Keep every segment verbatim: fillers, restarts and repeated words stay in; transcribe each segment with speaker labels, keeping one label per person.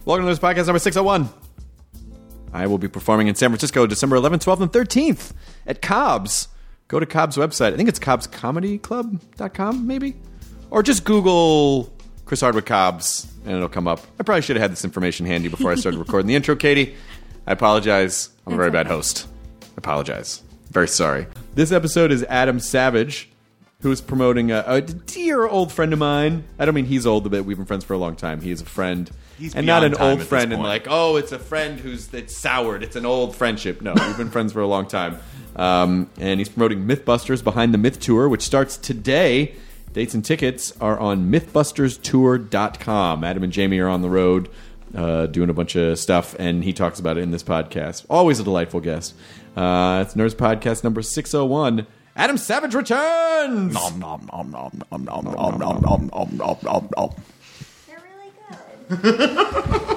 Speaker 1: Welcome to this podcast number six oh one. I will be performing in San Francisco December eleventh, twelfth, and thirteenth at Cobb's. Go to Cobb's website. I think it's cobbs comedy club dot com, maybe? Or just Google Chris Hardwick Cobb's, and it'll come up. I probably should have had this information handy before I started recording the intro, Katie. I apologize. I'm a very bad host. I apologize. Very sorry. This episode is Adam Savage, who is promoting a, a dear old friend of mine. I don't mean he's old, but we've been friends for a long time. He is a friend.
Speaker 2: He's
Speaker 1: and not an
Speaker 2: time
Speaker 1: old
Speaker 2: at
Speaker 1: friend
Speaker 2: this
Speaker 1: and
Speaker 2: point.
Speaker 1: like, oh, it's a friend who's that's soured. It's an old friendship. No, we've been friends for a long time. Um, and he's promoting Mythbusters Behind the Myth Tour, which starts today. Dates and tickets are on mythbusters tour dot com. Adam and Jamie are on the road uh, doing a bunch of stuff, and he talks about it in this podcast. Always a delightful guest. Uh, it's Nerds Podcast number six oh one. Adam Savage returns!
Speaker 2: Nom, nom, nom, nom, nom, nom, nom, nom, nom, nom, nom, nom, nom.
Speaker 3: They're really good.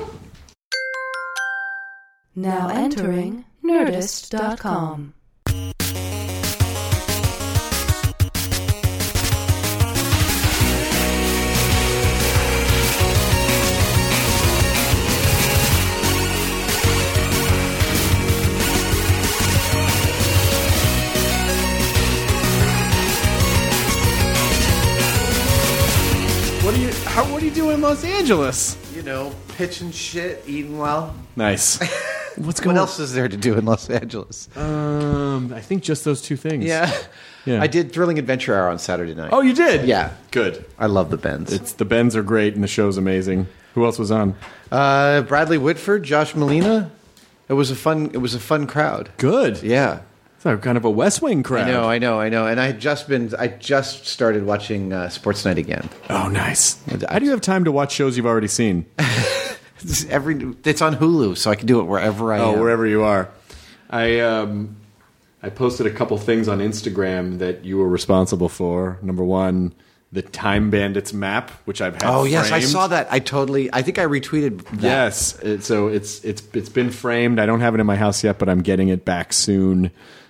Speaker 4: Now entering nerdist dot com.
Speaker 1: What do you how, what do you do in Los Angeles?
Speaker 2: You know, pitching shit, eating well.
Speaker 1: Nice. What's
Speaker 2: What
Speaker 1: going
Speaker 2: else is there to do in Los Angeles?
Speaker 1: Um, I think just those two things.
Speaker 2: Yeah.
Speaker 1: Yeah.
Speaker 2: I did Thrilling Adventure Hour on Saturday night.
Speaker 1: Oh, you did?
Speaker 2: Yeah.
Speaker 1: Good.
Speaker 2: I love the Bends.
Speaker 1: It's the Bends are great and the show's amazing. Who else was on?
Speaker 2: Uh, Bradley Whitford, Josh Molina. It was a fun. It was a fun crowd.
Speaker 1: Good.
Speaker 2: Yeah.
Speaker 1: It's like kind of a West Wing crowd.
Speaker 2: I know, I know, I know. And I had just been. I just started watching uh, Sports Night again.
Speaker 1: Oh, nice. How do you have time to watch shows you've already seen?
Speaker 2: It's every. It's on Hulu, so I can do it wherever I
Speaker 1: Oh,
Speaker 2: am.
Speaker 1: wherever you are. I um, I posted a couple things on Instagram that you were responsible for. Number one, the Time Bandits map, which I've had.
Speaker 2: Oh yes, I
Speaker 1: framed.
Speaker 2: saw that. I totally. I think I retweeted that.
Speaker 1: Yes, it, so it's it's it's been framed. I don't have it in my house yet, but I'm getting it back soon,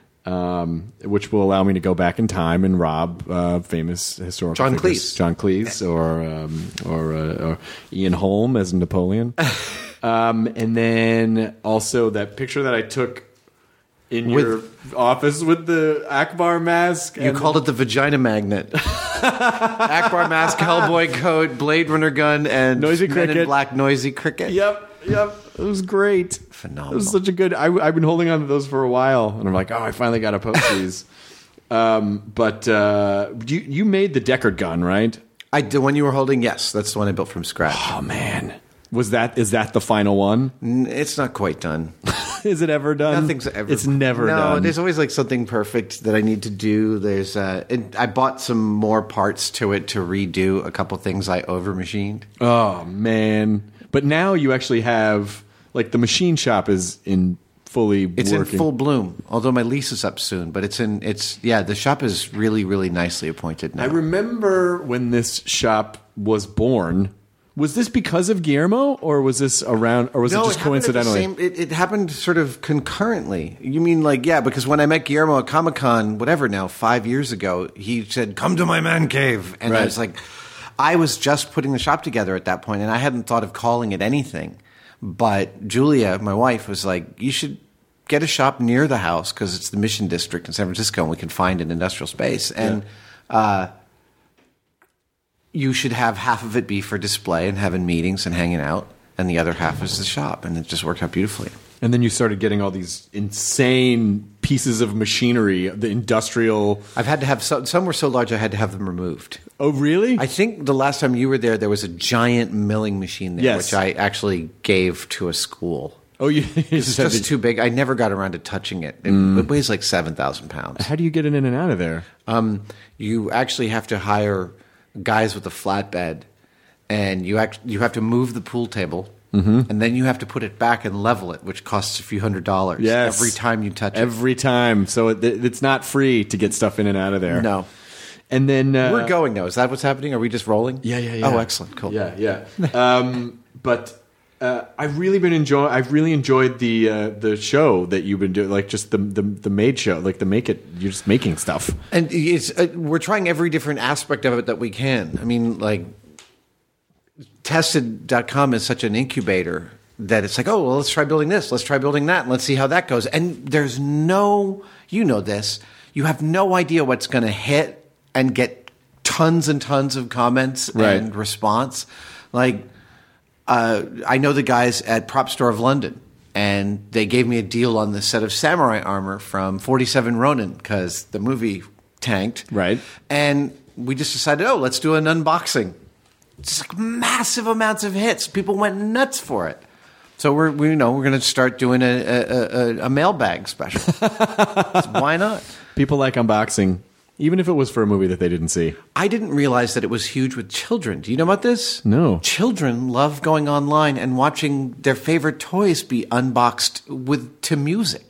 Speaker 1: um, which will allow me to go back in time and rob uh, famous historical
Speaker 2: John
Speaker 1: figures.
Speaker 2: Cleese.
Speaker 1: John Cleese, or um, or, uh, or Ian Holm as Napoleon, um, and then also that picture that I took in
Speaker 2: With-
Speaker 1: your office with the Akbar mask.
Speaker 2: You
Speaker 1: and
Speaker 2: called it the vagina magnet. Akbar mask, Hellboy coat, Blade Runner gun, and
Speaker 1: Noisy
Speaker 2: Men in
Speaker 1: Cricket.
Speaker 2: Black Noisy Cricket.
Speaker 1: Yep, yep. It was great.
Speaker 2: Phenomenal.
Speaker 1: It was such a good. I, I've been holding on to those for a while, and I'm like, oh, I finally got to post these. um, but uh, you you made the Deckard gun, right?
Speaker 2: I the one you were holding. Yes, that's the one I built from scratch.
Speaker 1: Oh man, was that is that the final one?
Speaker 2: N- It's not quite done.
Speaker 1: Is it ever done?
Speaker 2: Nothing's ever.
Speaker 1: It's never
Speaker 2: no,
Speaker 1: done.
Speaker 2: there's always like something perfect that I need to do. There's. Uh, and I bought some more parts to it to redo a couple things I over machined.
Speaker 1: Oh man! But now you actually have like the machine shop is in fully.
Speaker 2: It's
Speaker 1: working.
Speaker 2: in full bloom. Although my lease is up soon, but it's in. It's yeah. The shop is really really nicely appointed now.
Speaker 1: I remember when this shop was born. Was this because of Guillermo, or was this around, or was
Speaker 2: No,
Speaker 1: it just
Speaker 2: happened at the
Speaker 1: coincidentally?
Speaker 2: same- it, it happened sort of concurrently. You mean like, yeah, because when I met Guillermo at Comic-Con, whatever now, five years ago, he said, come to my man cave. And I
Speaker 1: Right.
Speaker 2: was like, I was just putting the shop together at that point, and I hadn't thought of calling it anything. But Julia, my wife, was like, you should get a shop near the house because it's the Mission District in San Francisco, and we can find an industrial space. And uh, you should have half of it be for display and having meetings and hanging out, and the other half is the shop, and it just worked out beautifully.
Speaker 1: And then you started getting all these insane pieces of machinery, the industrial.
Speaker 2: I've had to have some, some were so large I had to have them removed.
Speaker 1: Oh, really?
Speaker 2: I think the last time you were there, there was a giant milling machine there,
Speaker 1: Yes.
Speaker 2: which I actually gave to a school.
Speaker 1: oh, you.
Speaker 2: It's just too big. I never got around to touching it. It, it weighs like seven thousand pounds.
Speaker 1: How do you get it in and out of there?
Speaker 2: Um, you actually have to hire guys with a flatbed, and you act, you have to move the pool table,
Speaker 1: Mm-hmm.
Speaker 2: and then you have to put it back and level it, which costs a few hundred dollars
Speaker 1: Yes.
Speaker 2: every time you touch it.
Speaker 1: Every time. So it, it's not free to get stuff in and out of there.
Speaker 2: No.
Speaker 1: And then uh,
Speaker 2: We're going now. Is that what's happening? Are we just rolling?
Speaker 1: Yeah, yeah, yeah.
Speaker 2: Oh, excellent. Cool.
Speaker 1: Yeah, yeah. um, but uh, I've really been enjoying. I've really enjoyed the uh, the show that you've been doing, like just the the the made show, like the make it. You're just making stuff.
Speaker 2: And it's, uh, we're trying every different aspect of it that we can. I mean, like, tested dot com is such an incubator that it's like, oh, well, let's try building this. Let's try building that. And let's see how that goes. And there's no, you know this, you have no idea what's going to hit and get tons and tons of comments
Speaker 1: Right.
Speaker 2: and response. Like, uh, I know the guys at Prop Store of London, and they gave me a deal on the set of samurai armor from forty-seven Ronin because the movie tanked.
Speaker 1: Right.
Speaker 2: And we just decided, oh, let's do an unboxing. Just like massive amounts of hits. People went nuts for it. So we're we you know we're going to start doing a a, a, a mailbag special. Why not?
Speaker 1: People like unboxing, even if it was for a movie that they didn't see.
Speaker 2: I didn't realize that it was huge with children. Do you know about this?
Speaker 1: No.
Speaker 2: Children love going online and watching their favorite toys be unboxed with to music.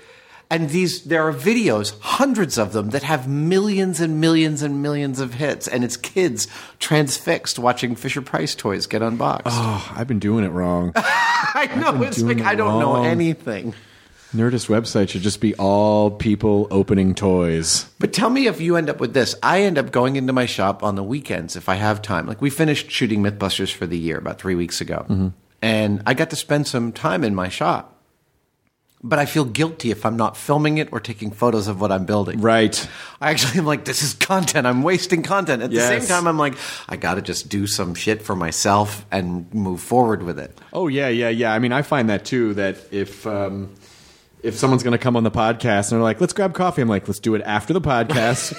Speaker 2: And these, there are videos, hundreds of them, that have millions and millions and millions of hits, and it's kids transfixed watching Fisher-Price toys get unboxed.
Speaker 1: Oh, I've been doing it wrong.
Speaker 2: I know,
Speaker 1: been
Speaker 2: it's
Speaker 1: doing
Speaker 2: like,
Speaker 1: it
Speaker 2: I don't know
Speaker 1: wrong.
Speaker 2: anything.
Speaker 1: Nerdist website should just be all people opening toys.
Speaker 2: But tell me if you end up with this. I end up going into my shop on the weekends if I have time. Like, we finished shooting Mythbusters for the year about three weeks ago,
Speaker 1: Mm-hmm.
Speaker 2: and I got to spend some time in my shop. But I feel guilty if I'm not filming it or taking photos of what I'm building.
Speaker 1: Right.
Speaker 2: I actually am like, this is content. I'm wasting content. At the
Speaker 1: Yes.
Speaker 2: same time, I'm like, I got to just do some shit for myself and move forward with it.
Speaker 1: Oh, yeah, yeah, yeah. I mean, I find that, too, that if... Um, if someone's going to come on the podcast and they're like, let's grab coffee, I'm like, let's do it after the podcast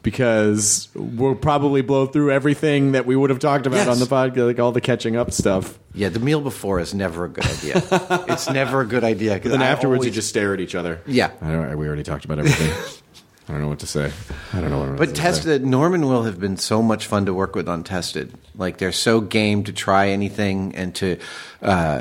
Speaker 1: because we'll probably blow through everything that we would have talked about
Speaker 2: Yes.
Speaker 1: on the podcast, like all the catching up stuff.
Speaker 2: Yeah, the meal before is never a good idea. It's never a good idea. 'cause
Speaker 1: Then
Speaker 2: I
Speaker 1: afterwards,
Speaker 2: always-
Speaker 1: you just stare at each other.
Speaker 2: Yeah.
Speaker 1: I don't, we already talked about everything. I don't know what to say. I don't know what
Speaker 2: But
Speaker 1: to say.
Speaker 2: Tested, Norman Will have been so much fun to work with on Tested. Like, they're so game to try anything and to uh,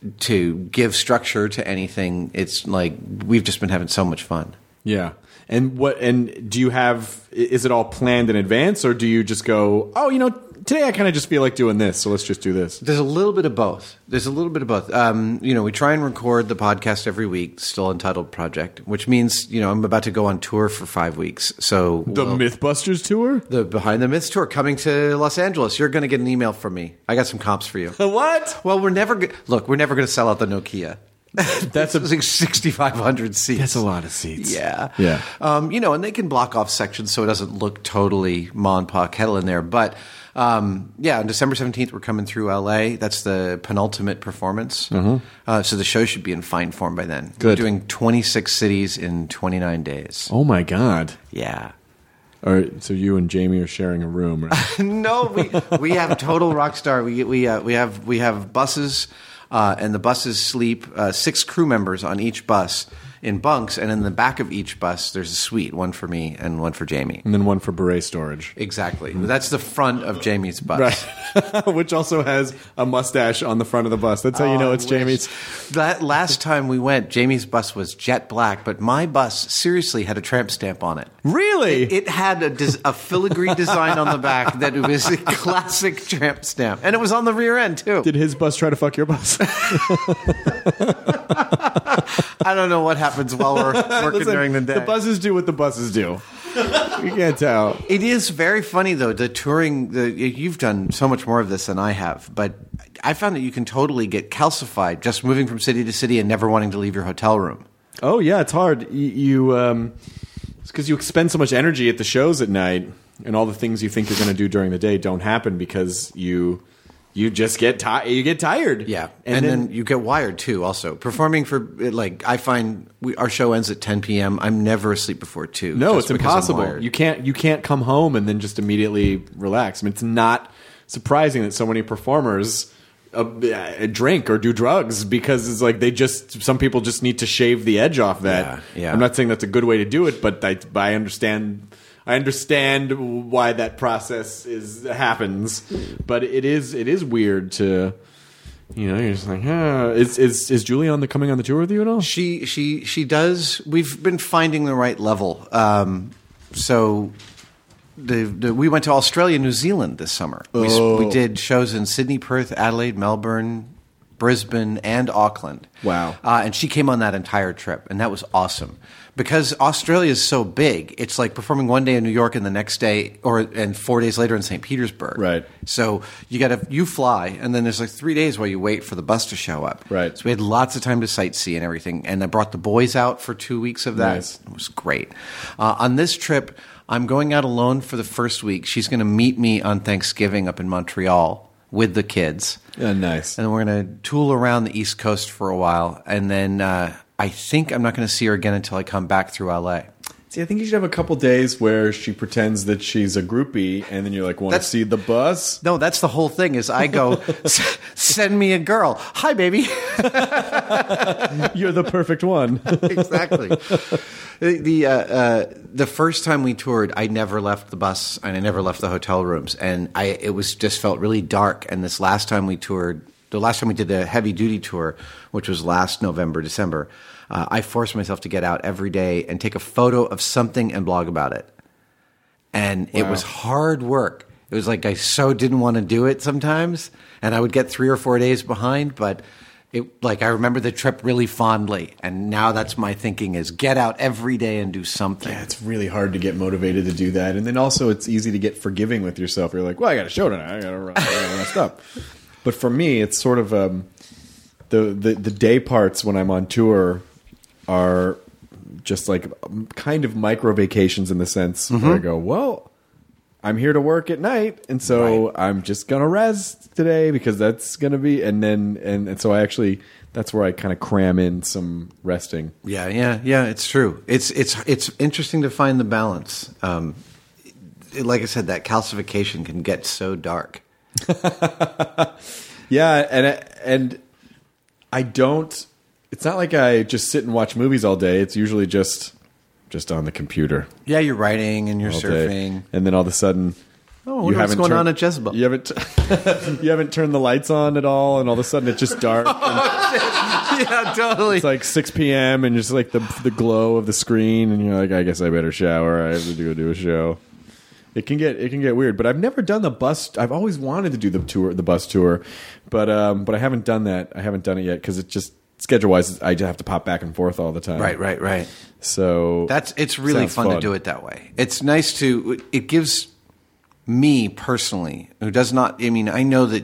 Speaker 2: to give structure to anything. It's like we've just been having so much fun.
Speaker 1: Yeah. And what? And do you have? Is it all planned in advance, or do you just go? Oh, you know, today I kind of just feel like doing this, so let's just do this.
Speaker 2: There's a little bit of both. There's a little bit of both. Um, you know, we try and record the podcast every week, still Untitled Project, which means, you know, I'm about to go on tour for five weeks. So
Speaker 1: The
Speaker 2: we'll-
Speaker 1: MythBusters tour.
Speaker 2: the Behind the Myths tour coming to Los Angeles. You're going to get an email from me. I got some comps for you.
Speaker 1: What?
Speaker 2: Well, we're never go- look. We're never going to sell out the Nokia.
Speaker 1: That's a
Speaker 2: like sixty-five hundred seats.
Speaker 1: that's a lot of seats.
Speaker 2: Yeah,
Speaker 1: Yeah.
Speaker 2: Um, you know, and they can block off sections so it doesn't look totally ma and pa kettle in there. But um, yeah, on December seventeenth, we're coming through L A. That's the penultimate performance. Mm-hmm. Uh, so the show should be in fine form by then.
Speaker 1: Good.
Speaker 2: We're doing twenty-six cities in twenty-nine days.
Speaker 1: Oh my god.
Speaker 2: Yeah.
Speaker 1: All right, so you and Jamie are sharing a room, right?
Speaker 2: No, we we have total rock star. We we uh, we have we have buses, uh, and the buses sleep uh, six crew members on each bus in bunks, and in the back of each bus there's a suite, one for me and one for Jamie.
Speaker 1: And then one for beret storage.
Speaker 2: Exactly. That's the front of Jamie's bus.
Speaker 1: Right. Which also has a mustache on the front of the bus. That's how you know
Speaker 2: Oh,
Speaker 1: it's
Speaker 2: I wish.
Speaker 1: Jamie's.
Speaker 2: That last time we went, Jamie's bus was jet black, but my bus seriously had a tramp stamp on it.
Speaker 1: Really?
Speaker 2: It had a, des- a filigree design on the back that was a classic tramp stamp, and it was on the rear end too.
Speaker 1: Did his bus try to fuck your bus?
Speaker 2: I don't know what happens while we're working
Speaker 1: Listen,
Speaker 2: during the day.
Speaker 1: The buses do what the buses do. You can't tell.
Speaker 2: It is very funny though. The touring, the you've done so much more of this than I have, but I found that you can totally get calcified just moving from city to city and never wanting to leave your hotel room.
Speaker 1: Oh yeah, it's hard. You, you um, it's because you expend so much energy at the shows at night, and all the things you think you're going to do during the day don't happen because you you just get tired. You get tired.
Speaker 2: Yeah,
Speaker 1: and,
Speaker 2: and,
Speaker 1: then,
Speaker 2: then, you get wired too. Also, performing for like I find we, our show ends at ten p.m. I'm never asleep before two.
Speaker 1: no,
Speaker 2: just
Speaker 1: it's
Speaker 2: because I'm
Speaker 1: impossible.
Speaker 2: wired.
Speaker 1: You can't you can't come home and then just immediately relax. I mean, it's not surprising that so many performers uh, drink or do drugs because it's like they just some people just need to shave the edge off that.
Speaker 2: Yeah, yeah.
Speaker 1: I'm not saying that's a good way to do it, but I, I understand. I understand why that process is happens, but it is it is weird to, you know, you're just like, huh. Is is is Julie on the coming on the tour with you at all?
Speaker 2: She she she does. We've been finding the right level. Um, so the, the we went to Australia, New Zealand this summer. We, s-
Speaker 1: Oh.
Speaker 2: we did shows in Sydney, Perth, Adelaide, Melbourne, Brisbane, and Auckland.
Speaker 1: Wow.
Speaker 2: Uh, and she came on that entire trip, and that was awesome. Because Australia is so big, it's like performing one day in New York and the next day, or and four days later in Saint Petersburg.
Speaker 1: Right.
Speaker 2: So you got to you fly, and then there's like three days while you wait for the bus to show up.
Speaker 1: Right.
Speaker 2: So we had lots of time to sightsee and everything, and I brought the boys out for two weeks of that.
Speaker 1: Nice.
Speaker 2: It was great. Uh, on this trip, I'm going out alone for the first week. She's going to meet me on Thanksgiving up in Montreal with the kids.
Speaker 1: Yeah, nice.
Speaker 2: And then we're going to tool around the East Coast for a while, and then uh, I think I'm not going to see her again until I come back through L A.
Speaker 1: See, I think you should have a couple days where she pretends that she's a groupie, and then you're like, want to
Speaker 2: That's-
Speaker 1: see the bus?
Speaker 2: No, that's the whole thing. Is I go, "S- send me a girl. Hi, baby.
Speaker 1: You're the perfect one.
Speaker 2: Exactly. The the, uh, uh, the first time we toured, I never left the bus and I never left the hotel rooms, and I it was just felt really dark. And this last time we toured, the last time we did a heavy duty tour, which was last November, December, uh, I forced myself to get out every day and take a photo of something and blog about it. And it
Speaker 1: Wow.
Speaker 2: was hard work. It was like I so didn't want to do it sometimes, and I would get three or four days behind, but it like I remember the trip really fondly, and now that's my thinking is get out every day and do something.
Speaker 1: Yeah, it's really hard to get motivated to do that. And then also it's easy to get forgiving with yourself. You're like, well, I got a show tonight. I got to run messed up. But for me, it's sort of um, the, the, the day parts when I'm on tour are just like kind of micro vacations in the sense where I go, well, I'm here to work at night, and so
Speaker 2: Right.
Speaker 1: I'm just gonna rest today because that's gonna be, and then and, and so I actually that's where I kind of cram in some resting.
Speaker 2: Yeah, yeah, yeah. It's true. It's it's it's interesting to find the balance. Um, it- like I said, that calcification can get so dark.
Speaker 1: Yeah, and and I don't. It's not like I just sit and watch movies all day. It's usually just just on the computer.
Speaker 2: Yeah, you're writing and you're
Speaker 1: all
Speaker 2: surfing.
Speaker 1: day. And then all of a sudden,
Speaker 2: Oh, I wonder what's going on at Jezebel.
Speaker 1: You haven't you haven't turned the lights on at all, and all of a sudden it's just dark. and
Speaker 2: Yeah, totally.
Speaker 1: it's like six p.m. and just like the the glow of the screen, and you're like, I guess I better shower. I have to go do a show. It can get it can get weird, but I've never done the bus. I've always wanted to do the tour, the bus tour, but um, but I haven't done that. I haven't done it yet because it just schedule wise, I just have to pop back and forth all the time.
Speaker 2: Right, right, right.
Speaker 1: So
Speaker 2: That's it's really
Speaker 1: sounds
Speaker 2: fun, to do it that way. It's nice to it gives me personally, who does not I mean, I know that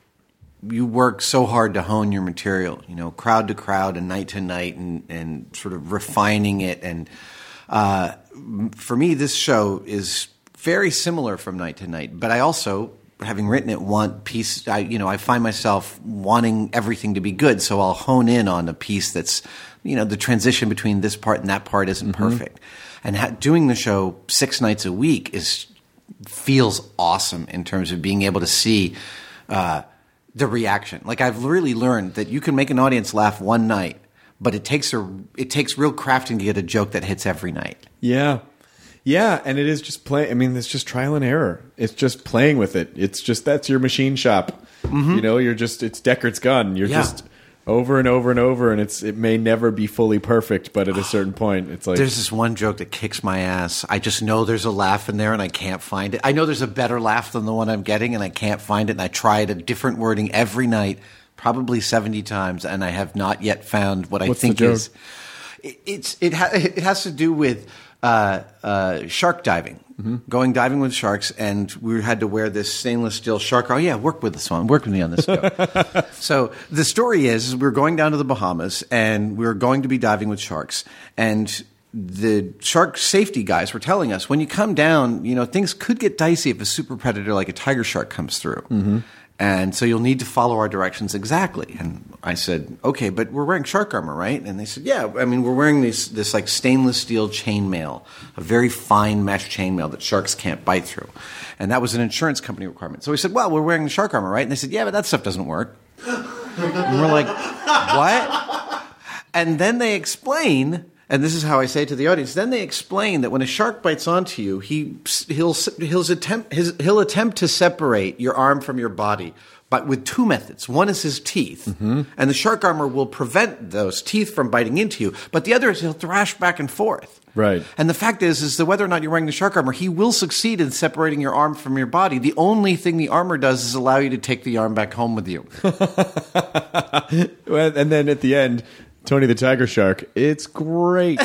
Speaker 2: you work so hard to hone your material, you know, crowd to crowd and night to night and, and sort of refining it. And uh, for me, this show is very similar from night to night. But I also, having written it, want piece. I, you know, I find myself wanting everything to be good, so I'll hone in on a piece that's, you know, the transition between this part and that part isn't
Speaker 1: Mm-hmm.
Speaker 2: perfect. And ha- doing the show six nights a week is feels awesome in terms of being able to see uh, the reaction. Like I've really learned that you can make an audience laugh one night, but it takes a it takes real crafting to get a joke that hits every night.
Speaker 1: yeah, yeah, and it is just play. I mean, it's just trial and error. It's just playing with it. It's just that's your machine shop. You know, you're just it's Deckard's gun. You're
Speaker 2: Mm-hmm. Yeah.
Speaker 1: just over and over and over, and it's it may never be fully perfect, but at a certain point, it's like
Speaker 2: There's this one joke that kicks my ass. I just know there's a laugh in there and I can't find it. I know there's a better laugh than the one I'm getting and I can't find it. And I try it a different wording every night, probably seventy times, and I have not yet found what I
Speaker 1: What's the
Speaker 2: think
Speaker 1: joke?
Speaker 2: is. It, it's it, ha- it has to do with uh, uh, shark diving,
Speaker 1: Mm-hmm.
Speaker 2: going diving with sharks, and we had to wear this stainless steel shark. Oh yeah, work with this one. Work with me on this. Go. So the story is, is we were going down to the Bahamas, and we were going to be diving with sharks, and the shark safety guys were telling us when you come down, you know, things could get dicey if a super predator like a tiger shark comes through. Mm-hmm. And so you'll need to follow our directions exactly. And I said, okay, but we're wearing shark armor, right? And they said, yeah, I mean, we're wearing this, this like stainless steel chainmail, a very fine mesh chainmail that sharks can't bite through. And that was an insurance company requirement. So we said, well, we're wearing the shark armor, right? And they said, yeah, but that stuff doesn't work. And we're like, what? And then they explain and this is how I say it to the audience. Then they explain that when a shark bites onto you, he he'll he'll attempt his, he'll attempt to separate your arm from your body, but with two methods. One is his teeth, mm-hmm. and the shark armor will prevent those teeth from biting into you. But the other is he'll thrash back and forth.
Speaker 1: Right.
Speaker 2: And the fact is, is that whether or not you're wearing the shark armor, he will succeed in separating your arm from your body. The only thing the armor does is allow you to take the arm back home with you.
Speaker 1: Well, and then at the end, Tony the Tiger Shark, it's great.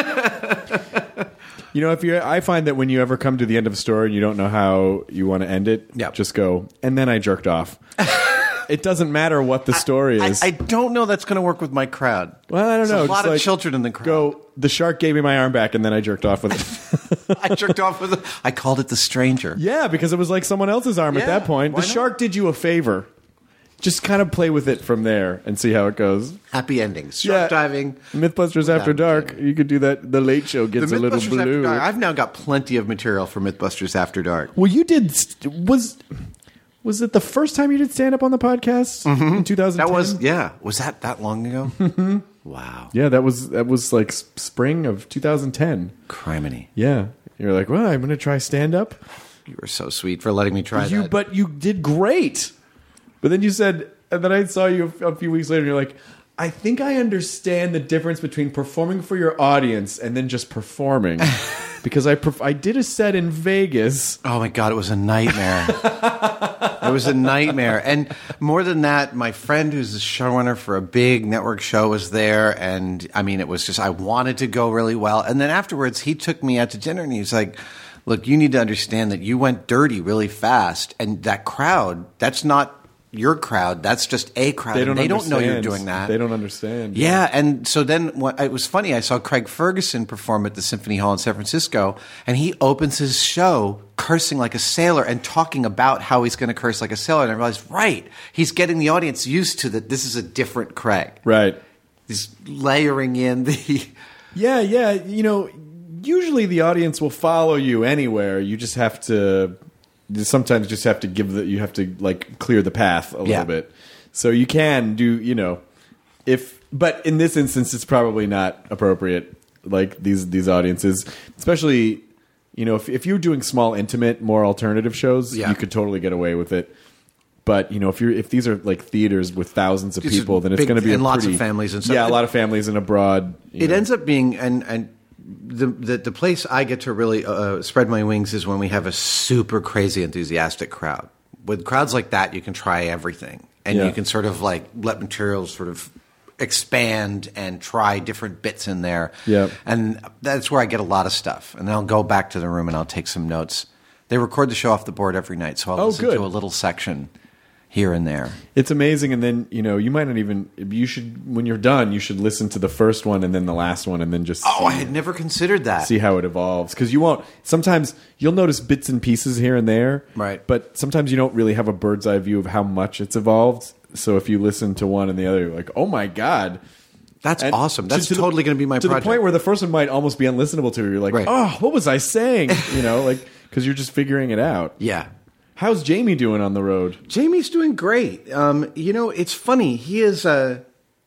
Speaker 1: You know, if you, I find that when you ever come to the end of a story and you don't know how you want to end it,
Speaker 2: Yep.
Speaker 1: just go, and then I jerked off. It doesn't matter what the story
Speaker 2: I,
Speaker 1: is.
Speaker 2: I don't know that's going to work with my crowd.
Speaker 1: well, I don't
Speaker 2: There's
Speaker 1: know.
Speaker 2: a
Speaker 1: Just
Speaker 2: lot of
Speaker 1: like,
Speaker 2: children in the crowd.
Speaker 1: Go, the shark gave me my arm back, and then I jerked off with it.
Speaker 2: I jerked off with it. I called it the stranger.
Speaker 1: Yeah, because it was like someone else's arm at
Speaker 2: Yeah,
Speaker 1: that point.
Speaker 2: why
Speaker 1: The
Speaker 2: not?
Speaker 1: shark did you a favor. Just kind of play with it from there and see how it goes.
Speaker 2: Happy endings. Shark
Speaker 1: Yeah.
Speaker 2: diving.
Speaker 1: Mythbusters After
Speaker 2: Happy
Speaker 1: Dark.
Speaker 2: ending.
Speaker 1: You could do that. The Late Show gets
Speaker 2: The
Speaker 1: a little
Speaker 2: Mythbusters After
Speaker 1: blue.
Speaker 2: Dark. I've now got plenty of material for Mythbusters After Dark.
Speaker 1: Well, you did. st- Was was it the first time you did stand up on the podcast in two thousand ten?
Speaker 2: That was, yeah. Was that that long ago? Wow.
Speaker 1: Yeah, that was that was like s- spring of two thousand ten.
Speaker 2: Criminy.
Speaker 1: Yeah, you're like, well, I'm going to try stand up.
Speaker 2: You were so sweet for letting me try
Speaker 1: You,
Speaker 2: that.
Speaker 1: but you did great. But then you said, and then I saw you a, a few weeks later, and you're like, I think I understand the difference between performing for your audience and then just performing. Because I perf- I did a set in Vegas.
Speaker 2: Oh my God, it was a nightmare. It was a nightmare. And more than that, my friend who's the showrunner for a big network show was there. And I mean, it was just, I wanted to go really well. And then afterwards, he took me out to dinner and he's like, look, you need to understand that you went dirty really fast. And that crowd, that's not your crowd. That's just a crowd.
Speaker 1: They
Speaker 2: and
Speaker 1: don't,
Speaker 2: they don't know you're
Speaker 1: understand.
Speaker 2: doing that.
Speaker 1: They don't understand.
Speaker 2: Yeah, and so then what, it was funny. I saw Craig Ferguson perform at the Symphony Hall in San Francisco, and he opens his show cursing like a sailor and talking about how he's going to curse like a sailor. And I realized, right, he's getting the audience used to that. This is a different Craig.
Speaker 1: Right.
Speaker 2: He's layering in the.
Speaker 1: Yeah, yeah. You know, usually the audience will follow you anywhere. You just have to. Sometimes just have to give the. You have to like clear the path a little
Speaker 2: Yeah.
Speaker 1: bit. So you can do. You know, if. But in this instance, it's probably not appropriate. Like these these audiences, especially. You know, if if you're doing small, intimate, more alternative shows,
Speaker 2: Yeah.
Speaker 1: you could totally get away with it. But you know, if you're if these are like theaters with thousands of
Speaker 2: These are
Speaker 1: people, then it's
Speaker 2: big-
Speaker 1: going to be a
Speaker 2: and lots of
Speaker 1: pretty-
Speaker 2: families and stuff.
Speaker 1: Yeah, a lot of families and abroad. you
Speaker 2: It
Speaker 1: know.
Speaker 2: ends up being and and the, the the place I get to really uh, spread my wings is when we have a super crazy enthusiastic crowd. With crowds like that, you can try everything, and
Speaker 1: Yeah.
Speaker 2: you can sort of like let materials sort of expand and try different bits in there.
Speaker 1: Yep.
Speaker 2: And that's where I get a lot of stuff. And then I'll go back to the room and I'll take some notes. They record the show off the board every night, so I'll
Speaker 1: Oh,
Speaker 2: listen
Speaker 1: good.
Speaker 2: to a little section here and there.
Speaker 1: It's amazing, and then you know you might not even. You should when you're done, you should listen to the first one and then the last one, and then just
Speaker 2: Oh,
Speaker 1: see,
Speaker 2: I had never considered that.
Speaker 1: see how it evolves because you won't. Sometimes you'll notice bits and pieces here and there,
Speaker 2: Right.
Speaker 1: But sometimes you don't really have a bird's eye view of how much it's evolved. So if you listen to one and the other, you're like, oh my god.
Speaker 2: That's
Speaker 1: And
Speaker 2: awesome.
Speaker 1: to-
Speaker 2: That's
Speaker 1: to the-
Speaker 2: totally going to be my
Speaker 1: to
Speaker 2: project.
Speaker 1: the point where the first one might almost be unlistenable to you. You're like,
Speaker 2: Right.
Speaker 1: oh, what was I saying? You know, like because you're just figuring it out.
Speaker 2: yeah.
Speaker 1: How's Jamie doing on the road?
Speaker 2: Jamie's doing great. Um, you know, it's funny. He is uh,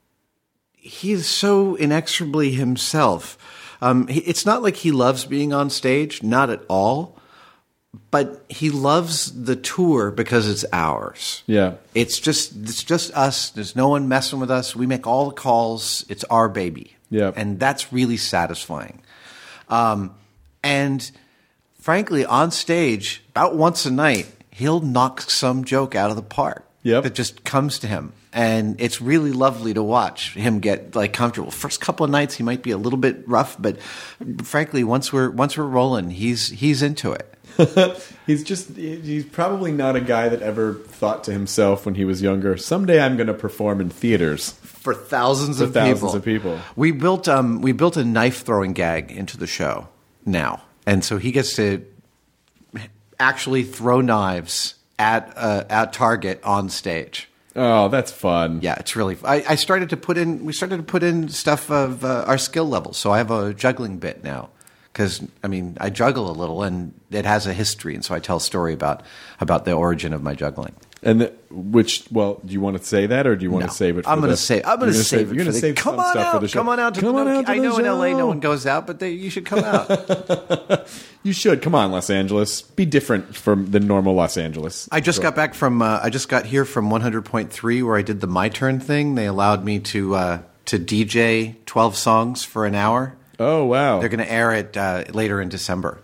Speaker 2: he is so inexorably himself. Um, he, it's not like he loves being on stage, not at all. But he loves the tour because it's ours.
Speaker 1: Yeah.
Speaker 2: It's just it's just us. There's no one messing with us. We make all the calls. It's our baby.
Speaker 1: Yeah.
Speaker 2: And that's really satisfying. Um, and frankly, on stage, about once a night, he'll knock some joke out of the park.
Speaker 1: Yep.
Speaker 2: That just comes to him. And it's really lovely to watch him get like comfortable. First couple of nights he might be a little bit rough, but frankly, once we're once we're rolling, he's he's into it.
Speaker 1: He's just, he's probably not a guy that ever thought to himself when he was younger, someday I'm going to perform in theaters.
Speaker 2: For thousands
Speaker 1: For
Speaker 2: of
Speaker 1: thousands
Speaker 2: people.
Speaker 1: of people.
Speaker 2: We built um we built a knife throwing gag into the show now. And so he gets to actually throw knives at uh, at Target on stage.
Speaker 1: Oh, that's fun.
Speaker 2: Yeah, it's really. I, I started to put in. We started to put in stuff of uh, our skill level. So I have a juggling bit now because I mean I juggle a little, and it has a history, and so I tell a story about about the origin of my juggling.
Speaker 1: And the, which, well, do you want to say that, or do you want
Speaker 2: No.
Speaker 1: to save it? For
Speaker 2: I'm going to
Speaker 1: the,
Speaker 2: save. I'm going to save it.
Speaker 1: You're
Speaker 2: for
Speaker 1: going to
Speaker 2: the,
Speaker 1: save
Speaker 2: come
Speaker 1: some
Speaker 2: on
Speaker 1: stuff
Speaker 2: out.
Speaker 1: for the show.
Speaker 2: Come on out to
Speaker 1: Come
Speaker 2: the
Speaker 1: on
Speaker 2: no,
Speaker 1: out to
Speaker 2: I
Speaker 1: the
Speaker 2: know in L A no
Speaker 1: show.
Speaker 2: one goes out, but they, you should come out.
Speaker 1: You should come on, Los Angeles. Be different from the normal Los Angeles.
Speaker 2: I just
Speaker 1: So-
Speaker 2: got back from. Uh, I just got here from one hundred point three where I did the My Turn thing. They allowed me to uh, to D J twelve songs for an hour.
Speaker 1: Oh wow!
Speaker 2: They're going to air it uh, later in December.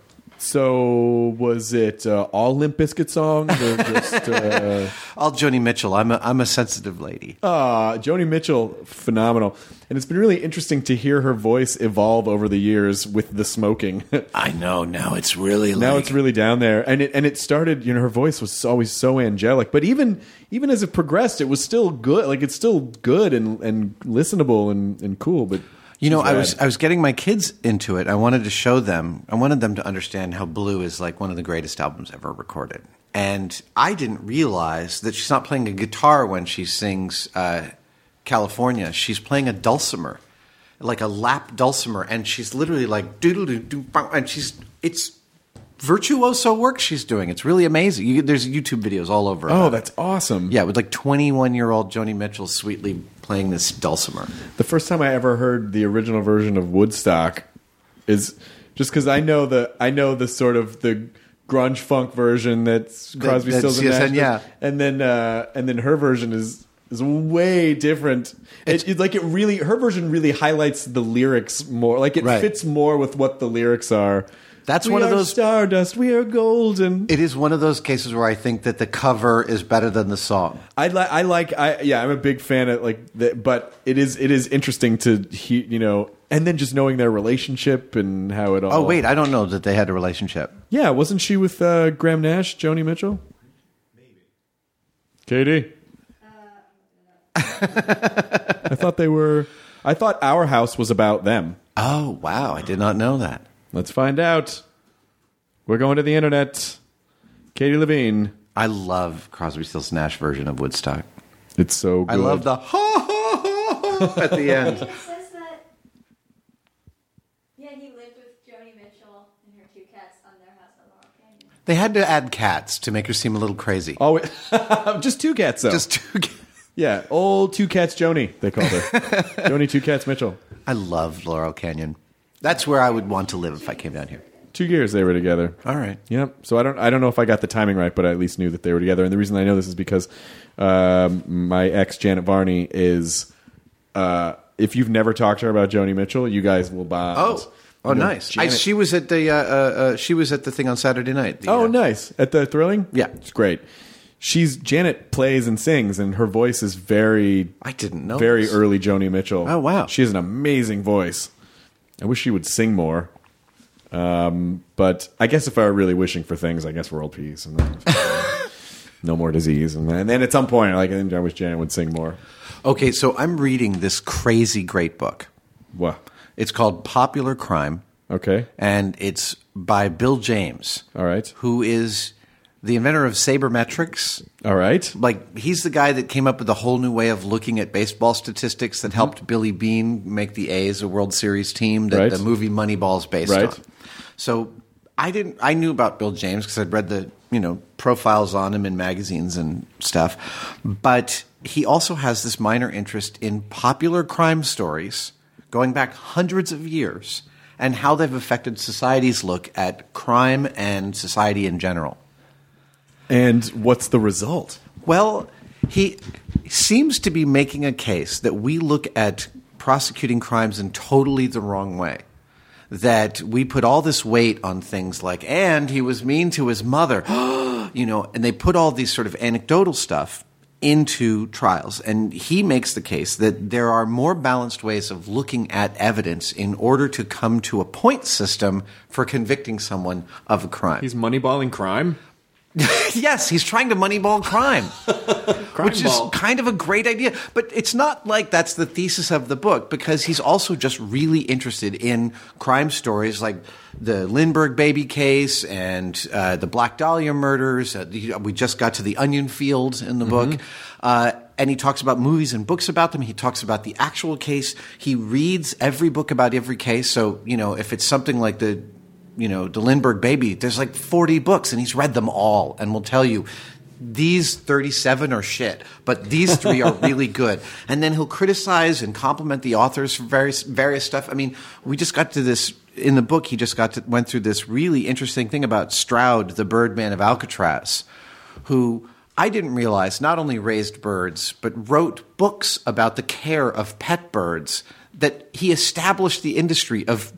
Speaker 1: So was it uh, all Limp Bizkit songs or just? Uh,
Speaker 2: All Joni Mitchell. I'm a I'm a sensitive lady.
Speaker 1: uh, Joni Mitchell, phenomenal, and it's been really interesting to hear her voice evolve over the years with the smoking.
Speaker 2: I know now it's really like,
Speaker 1: Now it's really down there, and it and it started. You know, her voice was always so angelic, but even even as it progressed, it was still good. Like it's still good and and listenable and, and cool. But
Speaker 2: You know,
Speaker 1: she's
Speaker 2: I
Speaker 1: rad.
Speaker 2: was I was getting my kids into it. I wanted to show them. I wanted them to understand how Blue is like one of the greatest albums ever recorded. And I didn't realize that she's not playing a guitar when she sings uh, California. She's playing a dulcimer, like a lap dulcimer, and she's literally like doodle doo doo, and she's it's virtuoso work she's doing. It's really amazing. You, there's YouTube videos all over.
Speaker 1: Oh,
Speaker 2: about
Speaker 1: that's
Speaker 2: it.
Speaker 1: awesome!
Speaker 2: Yeah, with like twenty-one year old Joni Mitchell sweetly playing this dulcimer.
Speaker 1: The first time I ever heard the original version of Woodstock is just because I know the I know the sort of the grunge funk version that's Crosby,
Speaker 2: that
Speaker 1: Stills and
Speaker 2: C S N,
Speaker 1: Nash,
Speaker 2: yeah.
Speaker 1: and then uh, and then her version is is way different. It, it, like it really, her version really highlights the lyrics more. Like it
Speaker 2: Right.
Speaker 1: fits more with what the lyrics are.
Speaker 2: That's
Speaker 1: We
Speaker 2: one of
Speaker 1: are
Speaker 2: those-
Speaker 1: stardust. We are golden.
Speaker 2: It is one of those cases where I think that the cover is better than the song.
Speaker 1: I like. I like. I yeah. I'm a big fan of like. The, but it is. It is interesting to he, you know, and then just knowing their relationship and how it all.
Speaker 2: Oh wait, I don't know that they had a relationship.
Speaker 1: Yeah, wasn't she with uh, Graham Nash, Joni Mitchell? Maybe. Katie. I thought they were. I thought Our House was about them.
Speaker 2: Oh wow, I did not know that.
Speaker 1: Let's find out. We're going to the internet. Katie Levine.
Speaker 2: I love Crosby, Stills, Nash version of Woodstock.
Speaker 1: It's so good.
Speaker 2: I love the ha ha ha ha at the end.
Speaker 3: It says that, yeah, he lived with Joni Mitchell and her two cats on their house on Laurel Canyon.
Speaker 2: They had to add cats to make her seem a little crazy.
Speaker 1: Oh, wait. Just two cats though.
Speaker 2: Just two. Cats.
Speaker 1: Yeah, old Two Cats Joni, they called her. Joni Two Cats Mitchell.
Speaker 2: I love Laurel Canyon. That's where I would want to live if I came down here.
Speaker 1: Two years they were together.
Speaker 2: All right.
Speaker 1: Yep. So I don't I don't know if I got the timing right, but I at least knew that they were together. And the reason I know this is because um, my ex Janet Varney is. Uh, if you've never talked to her about Joni Mitchell, you guys will bond.
Speaker 2: Oh, oh,
Speaker 1: You know,
Speaker 2: nice. I,
Speaker 1: Janet-
Speaker 2: she was at the uh, uh, uh, she was at the thing on Saturday night. The,
Speaker 1: oh,
Speaker 2: uh,
Speaker 1: nice at the Thrilling.
Speaker 2: Yeah.
Speaker 1: it's great. She's Janet plays and sings, and her voice is very
Speaker 2: I didn't know.
Speaker 1: very
Speaker 2: this.
Speaker 1: early Joni Mitchell.
Speaker 2: Oh, wow.
Speaker 1: She has an amazing voice. I wish she would sing more. Um, but I guess if I were really wishing for things, I guess world peace and then no more disease, and then, and then at some point, like I wish Janet would sing more.
Speaker 2: Okay, so I'm reading this crazy great book.
Speaker 1: What?
Speaker 2: It's called Popular Crime,
Speaker 1: Okay.
Speaker 2: and it's by Bill James,
Speaker 1: All right.
Speaker 2: who is the inventor of sabermetrics.
Speaker 1: All right.
Speaker 2: Like, he's the guy that came up with a whole new way of looking at baseball statistics that helped Billy Beane make the A's a World Series team that
Speaker 1: Right.
Speaker 2: the movie Moneyball is based
Speaker 1: Right.
Speaker 2: on. So I didn't. I knew about Bill James because I'd read the you know profiles on him in magazines and stuff. But he also has this minor interest in popular crime stories going back hundreds of years and how they've affected society's look at crime and society in general.
Speaker 1: And what's the result?
Speaker 2: Well, he seems to be making a case that we look at prosecuting crimes in totally the wrong way. That we put all this weight on things like, and he was mean to his mother, you know, and they put all these sort of anecdotal stuff into trials. And he makes the case that there are more balanced ways of looking at evidence in order to come to a point system for convicting someone of a crime.
Speaker 1: He's moneyballing crime.
Speaker 2: Yes, he's trying to moneyball crime, which
Speaker 1: ball.
Speaker 2: is kind of a great idea. But it's not like that's the thesis of the book, because he's also just really interested in crime stories like the Lindbergh baby case and uh, the Black Dahlia murders. Uh, the, we just got to the Onion Field in the book. Uh, and he talks about movies and books about them. He talks about the actual case. He reads every book about every case. So, you know, if it's something like the you know, the Lindbergh baby, there's like forty books, and he's read them all and will tell you these thirty-seven are shit, but these three are really good. And then he'll criticize and compliment the authors for various various stuff. I mean, we just got to this in the book. He just got to, went through this really interesting thing about Stroud, the Birdman of Alcatraz, who I didn't realize not only raised birds but wrote books about the care of pet birds. That he established the industry of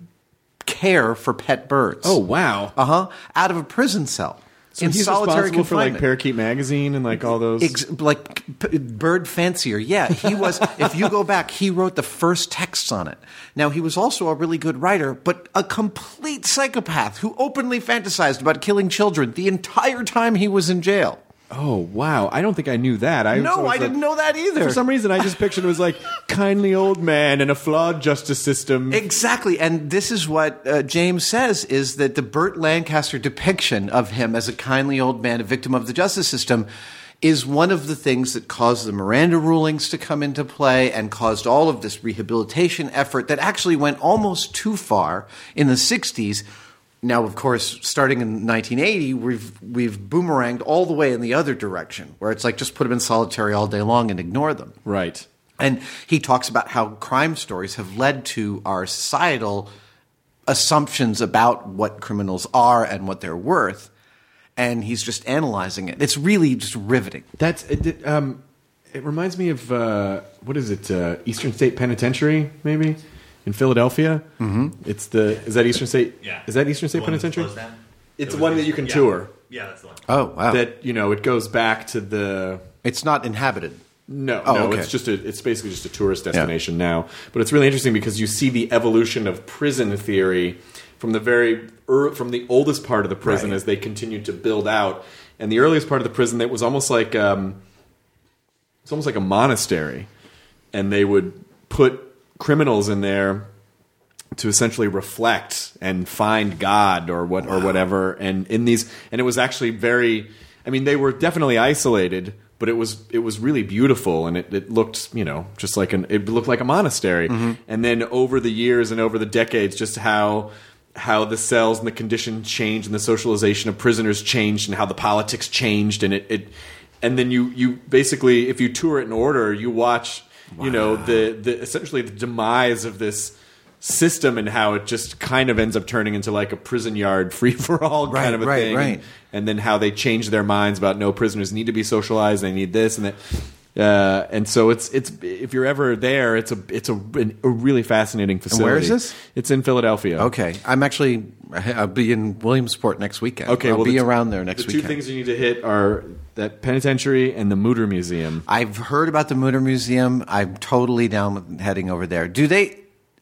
Speaker 2: care for pet birds.
Speaker 1: Oh wow!
Speaker 2: Uh huh. Out of a prison cell.
Speaker 1: So
Speaker 2: in
Speaker 1: he's
Speaker 2: solitary
Speaker 1: responsible for like
Speaker 2: confinement.
Speaker 1: Parakeet Magazine and like all those.
Speaker 2: Ex- like p- Bird Fancier. Yeah, he was. If you go back, he wrote the first texts on it. Now, he was also a really good writer, but a complete psychopath who openly fantasized about killing children the entire time he was in jail.
Speaker 1: Oh wow! I don't think I knew that. I
Speaker 2: No,
Speaker 1: was
Speaker 2: I
Speaker 1: like-
Speaker 2: didn't know that either.
Speaker 1: For some reason, I just pictured it was like kindly old man and a flawed justice system.
Speaker 2: Exactly, and this is what uh, James says, is that the Burt Lancaster depiction of him as a kindly old man, a victim of the justice system, is one of the things that caused the Miranda rulings to come into play and caused all of this rehabilitation effort that actually went almost too far in the sixties. Now, of course, starting in nineteen eighty, we've we've boomeranged all the way in the other direction, where it's like just put them in solitary all day long and ignore them.
Speaker 1: Right.
Speaker 2: And he talks about how crime stories have led to our societal assumptions about what criminals are and what they're worth. And he's just analyzing it. It's really just riveting.
Speaker 1: That's it. It, um, it reminds me of uh, what is it? Uh, Eastern State Penitentiary, maybe in Philadelphia. Mm-hmm. It's the is that Eastern State?
Speaker 5: Yeah.
Speaker 1: Is that Eastern State
Speaker 5: The one that's
Speaker 1: Penitentiary?
Speaker 5: closed down?
Speaker 1: It's
Speaker 5: It
Speaker 1: the
Speaker 5: was
Speaker 1: one that you can
Speaker 5: yeah.
Speaker 1: tour.
Speaker 5: Yeah, that's the one.
Speaker 2: Oh, wow.
Speaker 1: That you know, it goes back to the.
Speaker 2: It's not inhabited.
Speaker 1: No,
Speaker 2: Oh,
Speaker 1: no,
Speaker 2: okay.
Speaker 1: it's just a, it's basically just a tourist destination now. But it's really interesting because you see the evolution of prison theory from the very er, from the oldest part of the prison
Speaker 2: Right.
Speaker 1: as they continued to build out, and the earliest part of the prison that was almost like um, it's almost like a monastery, and they would put criminals in there to essentially reflect and find God or what or whatever, and in these, and it was actually very. I mean, they were definitely isolated, but it was it was really beautiful, and it, it looked, you know, just like an it looked like a monastery.
Speaker 2: Mm-hmm.
Speaker 1: And then over the years and over the decades, just how how the cells and the conditions changed, and the socialization of prisoners changed, and how the politics changed, and it, it and then you you basically, if you tour it in order, you watch, you know, the the essentially the demise of this system and how it just kind of ends up turning into like a prison yard free for all
Speaker 2: Right,
Speaker 1: kind of a
Speaker 2: right,
Speaker 1: thing.
Speaker 2: right.
Speaker 1: And, and then how they change their minds about no, prisoners need to be socialized, they need this and that. Uh, and so it's it's if you're ever there, it's a it's a, a really fascinating facility.
Speaker 2: where is this?
Speaker 1: It's in Philadelphia.
Speaker 2: Okay. I'm actually, I'll be in Williamsport next weekend.
Speaker 1: Okay,
Speaker 2: I'll
Speaker 1: well,
Speaker 2: be
Speaker 1: the t-
Speaker 2: around there next
Speaker 1: The two
Speaker 2: weekend.
Speaker 1: things you need to hit are that penitentiary and the Mutter Museum.
Speaker 2: I've heard about the Mutter Museum. I'm totally down with heading over there. Do they...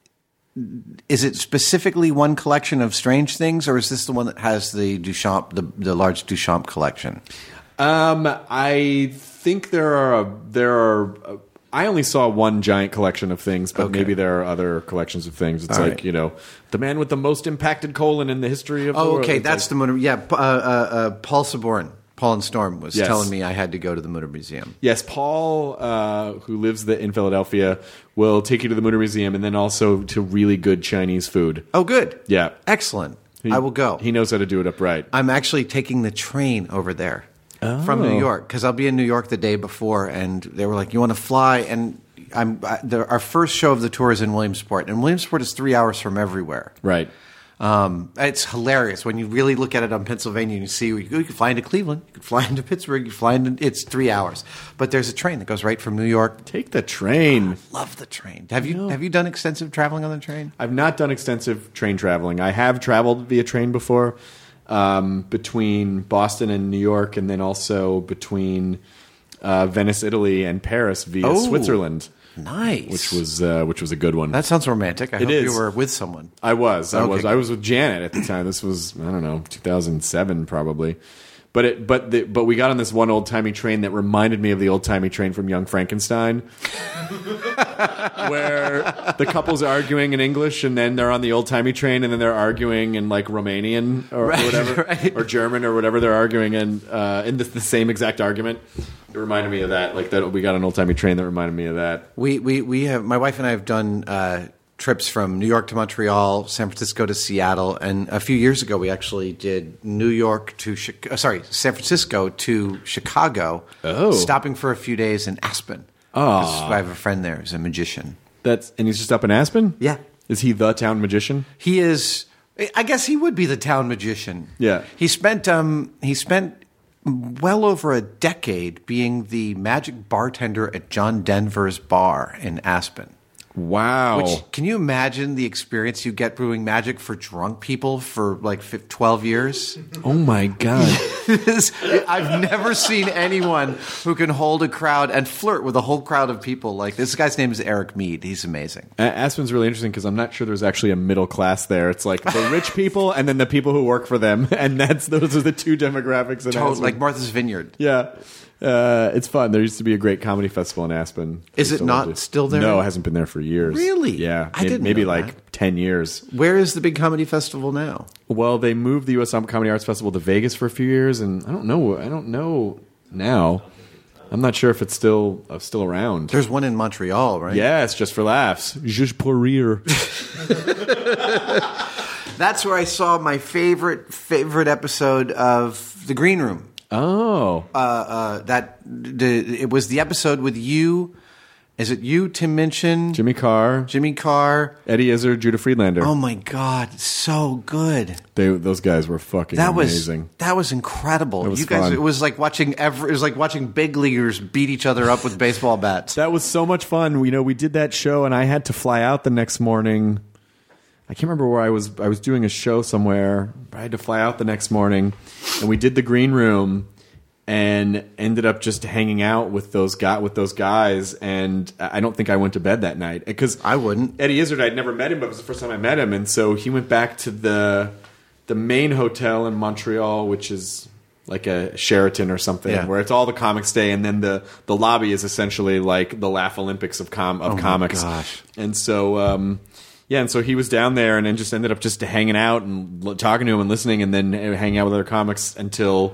Speaker 2: Is it specifically one collection of strange things, or is this the one that has the Duchamp, the, the large Duchamp collection?
Speaker 1: Um, I think there are a, there are. A, I only saw one giant collection of things, but
Speaker 2: Okay.
Speaker 1: maybe there are other collections of things. It's
Speaker 2: All
Speaker 1: like
Speaker 2: right.
Speaker 1: you know, the man with the most impacted colon in the history of the
Speaker 2: Oh,
Speaker 1: world.
Speaker 2: okay,
Speaker 1: It's
Speaker 2: that's
Speaker 1: like-
Speaker 2: the Mutter. Yeah, uh, uh, uh, Paul Saborn, Paul and Storm was
Speaker 1: Yes.
Speaker 2: telling me I had to go to the Mutter Museum.
Speaker 1: Yes, Paul, uh, who lives the, in Philadelphia, will take you to the Mutter Museum and then also to really good Chinese food.
Speaker 2: Oh, good.
Speaker 1: Yeah,
Speaker 2: Excellent.
Speaker 1: He-
Speaker 2: I will go.
Speaker 1: He knows how to do it upright.
Speaker 2: I'm actually taking the train over there from New York because I'll be in New York the day before, and they were like, "You want to fly?" And I'm I, the, our first show of the tour is in Williamsport, and Williamsport is three hours from everywhere.
Speaker 1: Right.
Speaker 2: Um, it's hilarious when you really look at it on Pennsylvania and you see you, you can fly into Cleveland, you can fly into Pittsburgh, you can fly into it's three hours, but there's a train that goes right from New York.
Speaker 1: Take the train.
Speaker 2: Love the train. Have you
Speaker 1: No.
Speaker 2: have you done extensive traveling on the train?
Speaker 1: I've not done extensive train traveling. I have traveled via train before, um, between Boston and New York, and then also between uh, Venice, Italy, and Paris via
Speaker 2: Oh.
Speaker 1: Switzerland,
Speaker 2: Nice.
Speaker 1: which was uh, which was a good one.
Speaker 2: That sounds romantic. I
Speaker 1: It
Speaker 2: hope
Speaker 1: is.
Speaker 2: you were with someone.
Speaker 1: I was, I
Speaker 2: Okay,
Speaker 1: was,
Speaker 2: good.
Speaker 1: I was with Janet at the time. This was, I don't know, two thousand seven probably. But it, but the, but we got on this one old timey train that reminded me of the old timey train from Young Frankenstein, where the couple's arguing in English, and then they're on the old timey train, and then they're arguing in like Romanian or,
Speaker 2: Right,
Speaker 1: or whatever,
Speaker 2: right.
Speaker 1: or German or whatever they're arguing in, uh, in the, the same exact argument. It reminded me of that. Like that, we got an old timey train that reminded me of that.
Speaker 2: We we we have my wife and I have done uh, trips from New York to Montreal, San Francisco to Seattle, and a few years ago we actually did New York to Chi- uh, sorry San Francisco to Chicago,
Speaker 1: Oh.
Speaker 2: stopping for a few days in Aspen.
Speaker 1: Oh.
Speaker 2: 'Cause I have a friend there who's a magician.
Speaker 1: That's and he's just up in Aspen.
Speaker 2: Yeah.
Speaker 1: Is he the town magician?
Speaker 2: He is. I guess he would be the town magician.
Speaker 1: Yeah.
Speaker 2: He spent um he spent well over a decade being the magic bartender at John Denver's bar in Aspen.
Speaker 1: Wow.
Speaker 2: Which, can you imagine the experience you get brewing magic for drunk people for like fif- twelve years?
Speaker 1: Oh my god.
Speaker 2: This- I've never seen anyone who can hold a crowd and flirt with a whole crowd of people like this. Guy's name is Eric Mead. He's amazing.
Speaker 1: A- Aspen's really interesting because I'm not sure there's actually a middle class there. It's like the rich people and then the people who work for them, and that's those are the two demographics in
Speaker 2: Totally,
Speaker 1: Aspen.
Speaker 2: like Martha's Vineyard.
Speaker 1: Yeah. Uh, it's fun. There used to be a great comedy festival in Aspen.
Speaker 2: Is
Speaker 1: I
Speaker 2: it
Speaker 1: still
Speaker 2: not
Speaker 1: love it.
Speaker 2: still there?
Speaker 1: No, it hasn't been there for years.
Speaker 2: Really?
Speaker 1: Yeah.
Speaker 2: I
Speaker 1: May-
Speaker 2: didn't
Speaker 1: Maybe
Speaker 2: know
Speaker 1: like
Speaker 2: that.
Speaker 1: ten years.
Speaker 2: Where is the big comedy festival now?
Speaker 1: Well, they moved the U S Comedy Arts Festival to Vegas for a few years, and I don't know. I don't know now. I'm not sure if it's still uh, still around.
Speaker 2: There's one in Montreal, right?
Speaker 1: Yeah, it's just for laughs. Juste pour rire.
Speaker 2: That's where I saw my favorite favorite episode of The Green Room.
Speaker 1: Oh.
Speaker 2: Uh, uh, that the, it was the episode with you. Is it you, Tim Minchin,
Speaker 1: Jimmy Carr,
Speaker 2: Jimmy Carr,
Speaker 1: Eddie Izzard, Judah Friedlander.
Speaker 2: Oh my God, so good.
Speaker 1: They, those guys were fucking
Speaker 2: That
Speaker 1: amazing.
Speaker 2: was that was incredible.
Speaker 1: It was
Speaker 2: you guys,
Speaker 1: fun.
Speaker 2: it was like watching every, it was like watching big leaguers beat each other up with baseball bats.
Speaker 1: That was so much fun. You know, we did that show, and I had to fly out the next morning. I can't remember where I was. I was doing a show somewhere. I had to fly out the next morning, and we did the Green Room, and ended up just hanging out with those guy with those guys. And I don't think I went to bed that night because
Speaker 2: I wouldn't.
Speaker 1: Eddie Izzard, I'd never met him, but it was the first time I met him, and so he went back to the the main hotel in Montreal, which is like a Sheraton or something,
Speaker 2: Yeah.
Speaker 1: where it's all the comics stay, and then the, the lobby is essentially like the Laugh Olympics of com of
Speaker 2: Oh my
Speaker 1: comics.
Speaker 2: gosh.
Speaker 1: And so, um, yeah, and so he was down there, and then just ended up just hanging out and l- talking to him and listening, and then hanging out with other comics until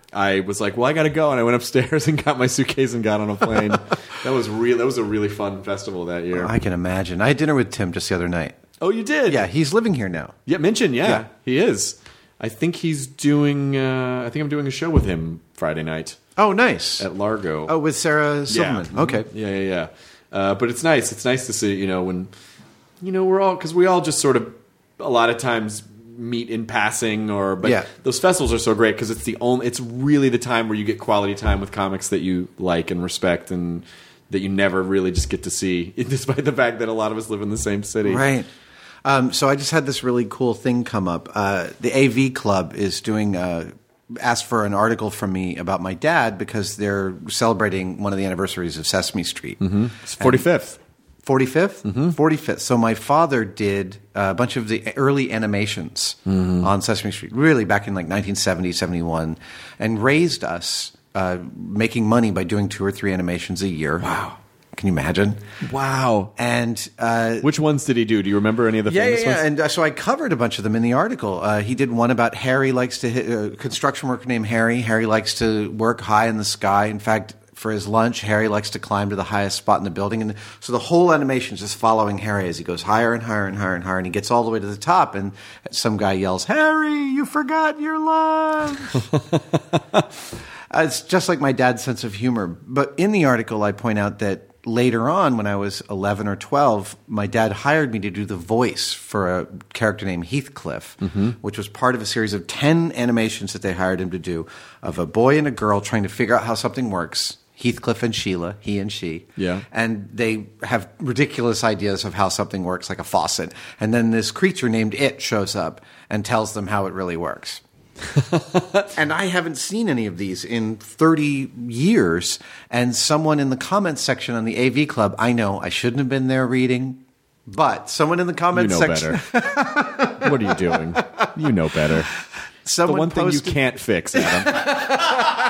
Speaker 1: I was like, well, I got to go, and I went upstairs and got my suitcase and got on a plane. That was real. That was a really fun festival that year.
Speaker 2: I can imagine. I had dinner with Tim just the other night.
Speaker 1: Oh, you did?
Speaker 2: Yeah, he's living here now.
Speaker 1: Yeah, Minchin, yeah,
Speaker 2: Yeah.
Speaker 1: he is. I think he's doing. Uh, I think I'm doing a show with him Friday night
Speaker 2: Oh, nice.
Speaker 1: at Largo.
Speaker 2: Oh, with Sarah
Speaker 1: yeah.
Speaker 2: Silverman. Okay.
Speaker 1: Yeah, yeah, yeah. Uh, but it's nice. It's nice to see. You know, when you know we're all because we all just sort of a lot of times meet in passing or but
Speaker 2: Yeah.
Speaker 1: those festivals are so great because it's the only. It's really the time where you get quality time with comics that you like and respect and that you never really just get to see, despite the fact that a lot of us live in the same city.
Speaker 2: Right. Um, so I just had this really cool thing come up. Uh, the A V Club is doing uh, asked for an article from me about my dad because they're celebrating one of the anniversaries of Sesame Street.
Speaker 1: Mm-hmm. It's forty-fifth.
Speaker 2: forty-fifth? Mm-hmm. forty-fifth. So my father did a bunch of the early animations on Sesame Street, really back in like nineteen seventy, seventy-one, and raised us uh, making money by doing two or three animations a year.
Speaker 1: Wow.
Speaker 2: Can you imagine?
Speaker 1: Wow.
Speaker 2: And uh,
Speaker 1: Which ones did he do? Do you remember any of the
Speaker 2: yeah,
Speaker 1: famous
Speaker 2: yeah, yeah.
Speaker 1: ones?
Speaker 2: And uh, so I covered a bunch of them in the article. Uh, he did one about Harry likes to hit, uh, construction worker named Harry. Harry likes to work high in the sky. In fact, for his lunch, Harry likes to climb to the highest spot in the building. And so the whole animation is just following Harry as he goes higher and higher and higher and higher. And he gets all the way to the top. And some guy yells, "Harry, you forgot your lunch." uh, it's just like my dad's sense of humor. But in the article, I point out that later on, when I was eleven or twelve, my dad hired me to do the voice for a character named Heathcliff, mm-hmm. which was part of a series of ten animations that they hired him to do of a boy and a girl trying to figure out how something works. Heathcliff and Sheila, he and she.
Speaker 1: Yeah.
Speaker 2: And they have ridiculous ideas of how something works, like a faucet. And then this creature named It shows up and tells them how it really works. And I haven't seen any of these in thirty years. And someone in the comments section on the A V Club, I know I shouldn't have been there reading, but someone in the
Speaker 1: You
Speaker 2: comments
Speaker 1: know
Speaker 2: section.
Speaker 1: better. What are you doing? You know better. The
Speaker 2: Someone
Speaker 1: one thing you
Speaker 2: posted-
Speaker 1: can't fix, Adam.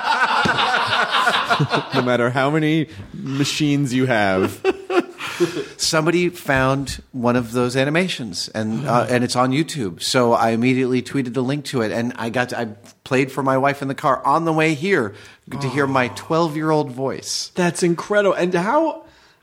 Speaker 1: No matter how many machines you have.
Speaker 2: Somebody found one of those animations, and uh, and it's on YouTube. So I immediately tweeted the link to it, and I got to, I played for my wife in the car on the way here to hear my twelve-year-old voice.
Speaker 1: That's incredible. And how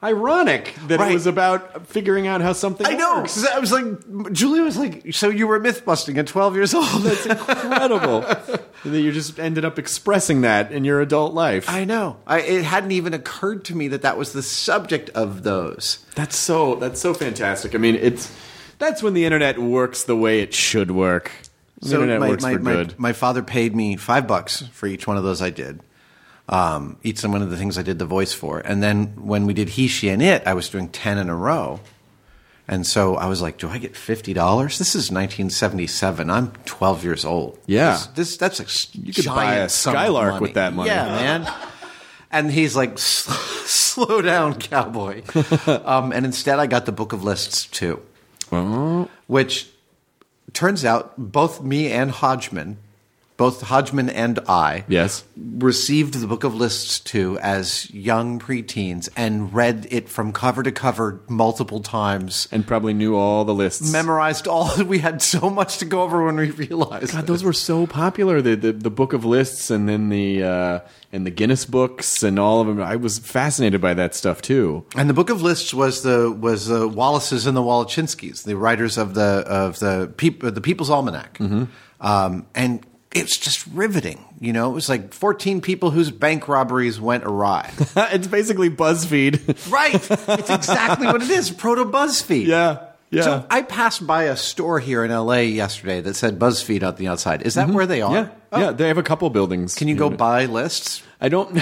Speaker 1: ironic that
Speaker 2: Right.
Speaker 1: it was about figuring out how something
Speaker 2: I know.
Speaker 1: works.
Speaker 2: 'Cause I was like, Julia was like, so you were myth busting at twelve years old.
Speaker 1: That's incredible that you just ended up expressing that in your adult life.
Speaker 2: I know. I, it hadn't even occurred to me that that was the subject of those.
Speaker 1: That's so that's so fantastic. I mean, it's that's when the internet works the way it should work. The internet
Speaker 2: my,
Speaker 1: works
Speaker 2: my,
Speaker 1: for
Speaker 2: my,
Speaker 1: good.
Speaker 2: my father paid me five bucks for each one of those I did. Um, each one of the things I did the voice for. And then when we did He, She, and It, I was doing ten in a row. And so I was like, do I get fifty dollars? This is nineteen seventy-seven. I'm twelve years old.
Speaker 1: Yeah.
Speaker 2: This, this That's a
Speaker 1: You could
Speaker 2: giant
Speaker 1: buy a
Speaker 2: sum of
Speaker 1: Skylark
Speaker 2: money.
Speaker 1: with that money.
Speaker 2: Yeah, man. And he's like, slow down, cowboy. um, and instead I got the Book of Lists, too.
Speaker 1: Oh.
Speaker 2: Which turns out both me and Hodgman, both Hodgman and I,
Speaker 1: Yes.
Speaker 2: received the Book of Lists too as young preteens and read it from cover to cover multiple times.
Speaker 1: And probably knew all the lists.
Speaker 2: Memorized all. We had so much to go over when we realized.
Speaker 1: God,
Speaker 2: it.
Speaker 1: those were so popular. The, the the book of lists, and then the uh, and the Guinness books, and all of them. I was fascinated by that stuff too.
Speaker 2: And the Book of Lists was the was the Wallaces and the Walachinskys, the writers of the of the peop, the People's Almanac,
Speaker 1: Mm-hmm.
Speaker 2: um, and it's just riveting. You know, it was like fourteen people whose bank robberies went awry.
Speaker 1: It's basically BuzzFeed.
Speaker 2: Right, it's exactly what it is. Proto BuzzFeed.
Speaker 1: yeah, yeah.
Speaker 2: So I passed by a store here in L A yesterday that said BuzzFeed on the outside. Is that where they are?
Speaker 1: yeah,
Speaker 2: Oh.
Speaker 1: yeah. They have a couple buildings.
Speaker 2: Can you go buy lists?
Speaker 1: I don't.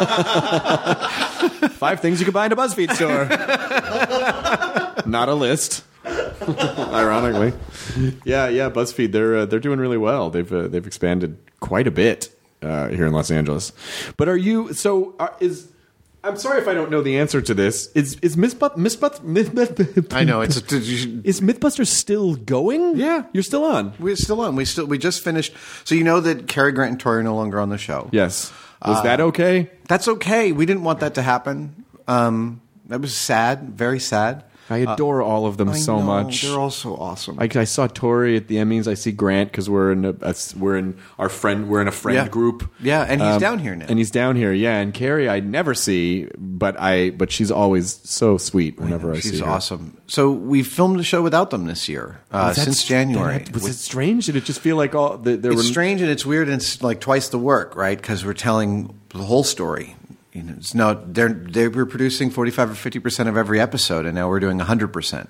Speaker 1: Five things you can buy in a BuzzFeed store. Not a list. Ironically, yeah, yeah. BuzzFeed, they're uh, they're doing really well. They've uh, they've expanded quite a bit uh, here in Los Angeles. But are you? So are, is? I'm sorry if I don't know the answer to this. Is is Mythbusters? Myth, Myth, Myth,
Speaker 2: I know it's. A, you,
Speaker 1: Is MythBusters still going?
Speaker 2: Yeah.
Speaker 1: You're still on.
Speaker 2: we're still on. We still we just finished. So you know that Cary Grant and Tori are no longer on the show.
Speaker 1: Yes. Was that okay?
Speaker 2: That's okay. We didn't want that to happen. Um, that was sad. Very sad.
Speaker 1: I adore all of them
Speaker 2: I
Speaker 1: so
Speaker 2: know,
Speaker 1: much.
Speaker 2: They're all so awesome.
Speaker 1: I, I saw Tori at the Emmys. I see Grant because we're in a, a we're in our friend we're in a friend
Speaker 2: Yeah.
Speaker 1: group.
Speaker 2: Yeah, and he's
Speaker 1: Um,
Speaker 2: down here now.
Speaker 1: And he's down here. Yeah, and Carrie I never see, but I but she's always so sweet whenever I, see
Speaker 2: She's
Speaker 1: her.
Speaker 2: awesome. So we filmed a show without them this year uh,
Speaker 1: Was that-
Speaker 2: since January.
Speaker 1: that- was it strange? Did it just feel like all the, there
Speaker 2: It's
Speaker 1: were
Speaker 2: strange and it's weird and it's like twice the work, right? Because we're telling the whole story. You know, it's no, they're they were producing forty-five or fifty percent of every episode, and now we're doing one hundred percent.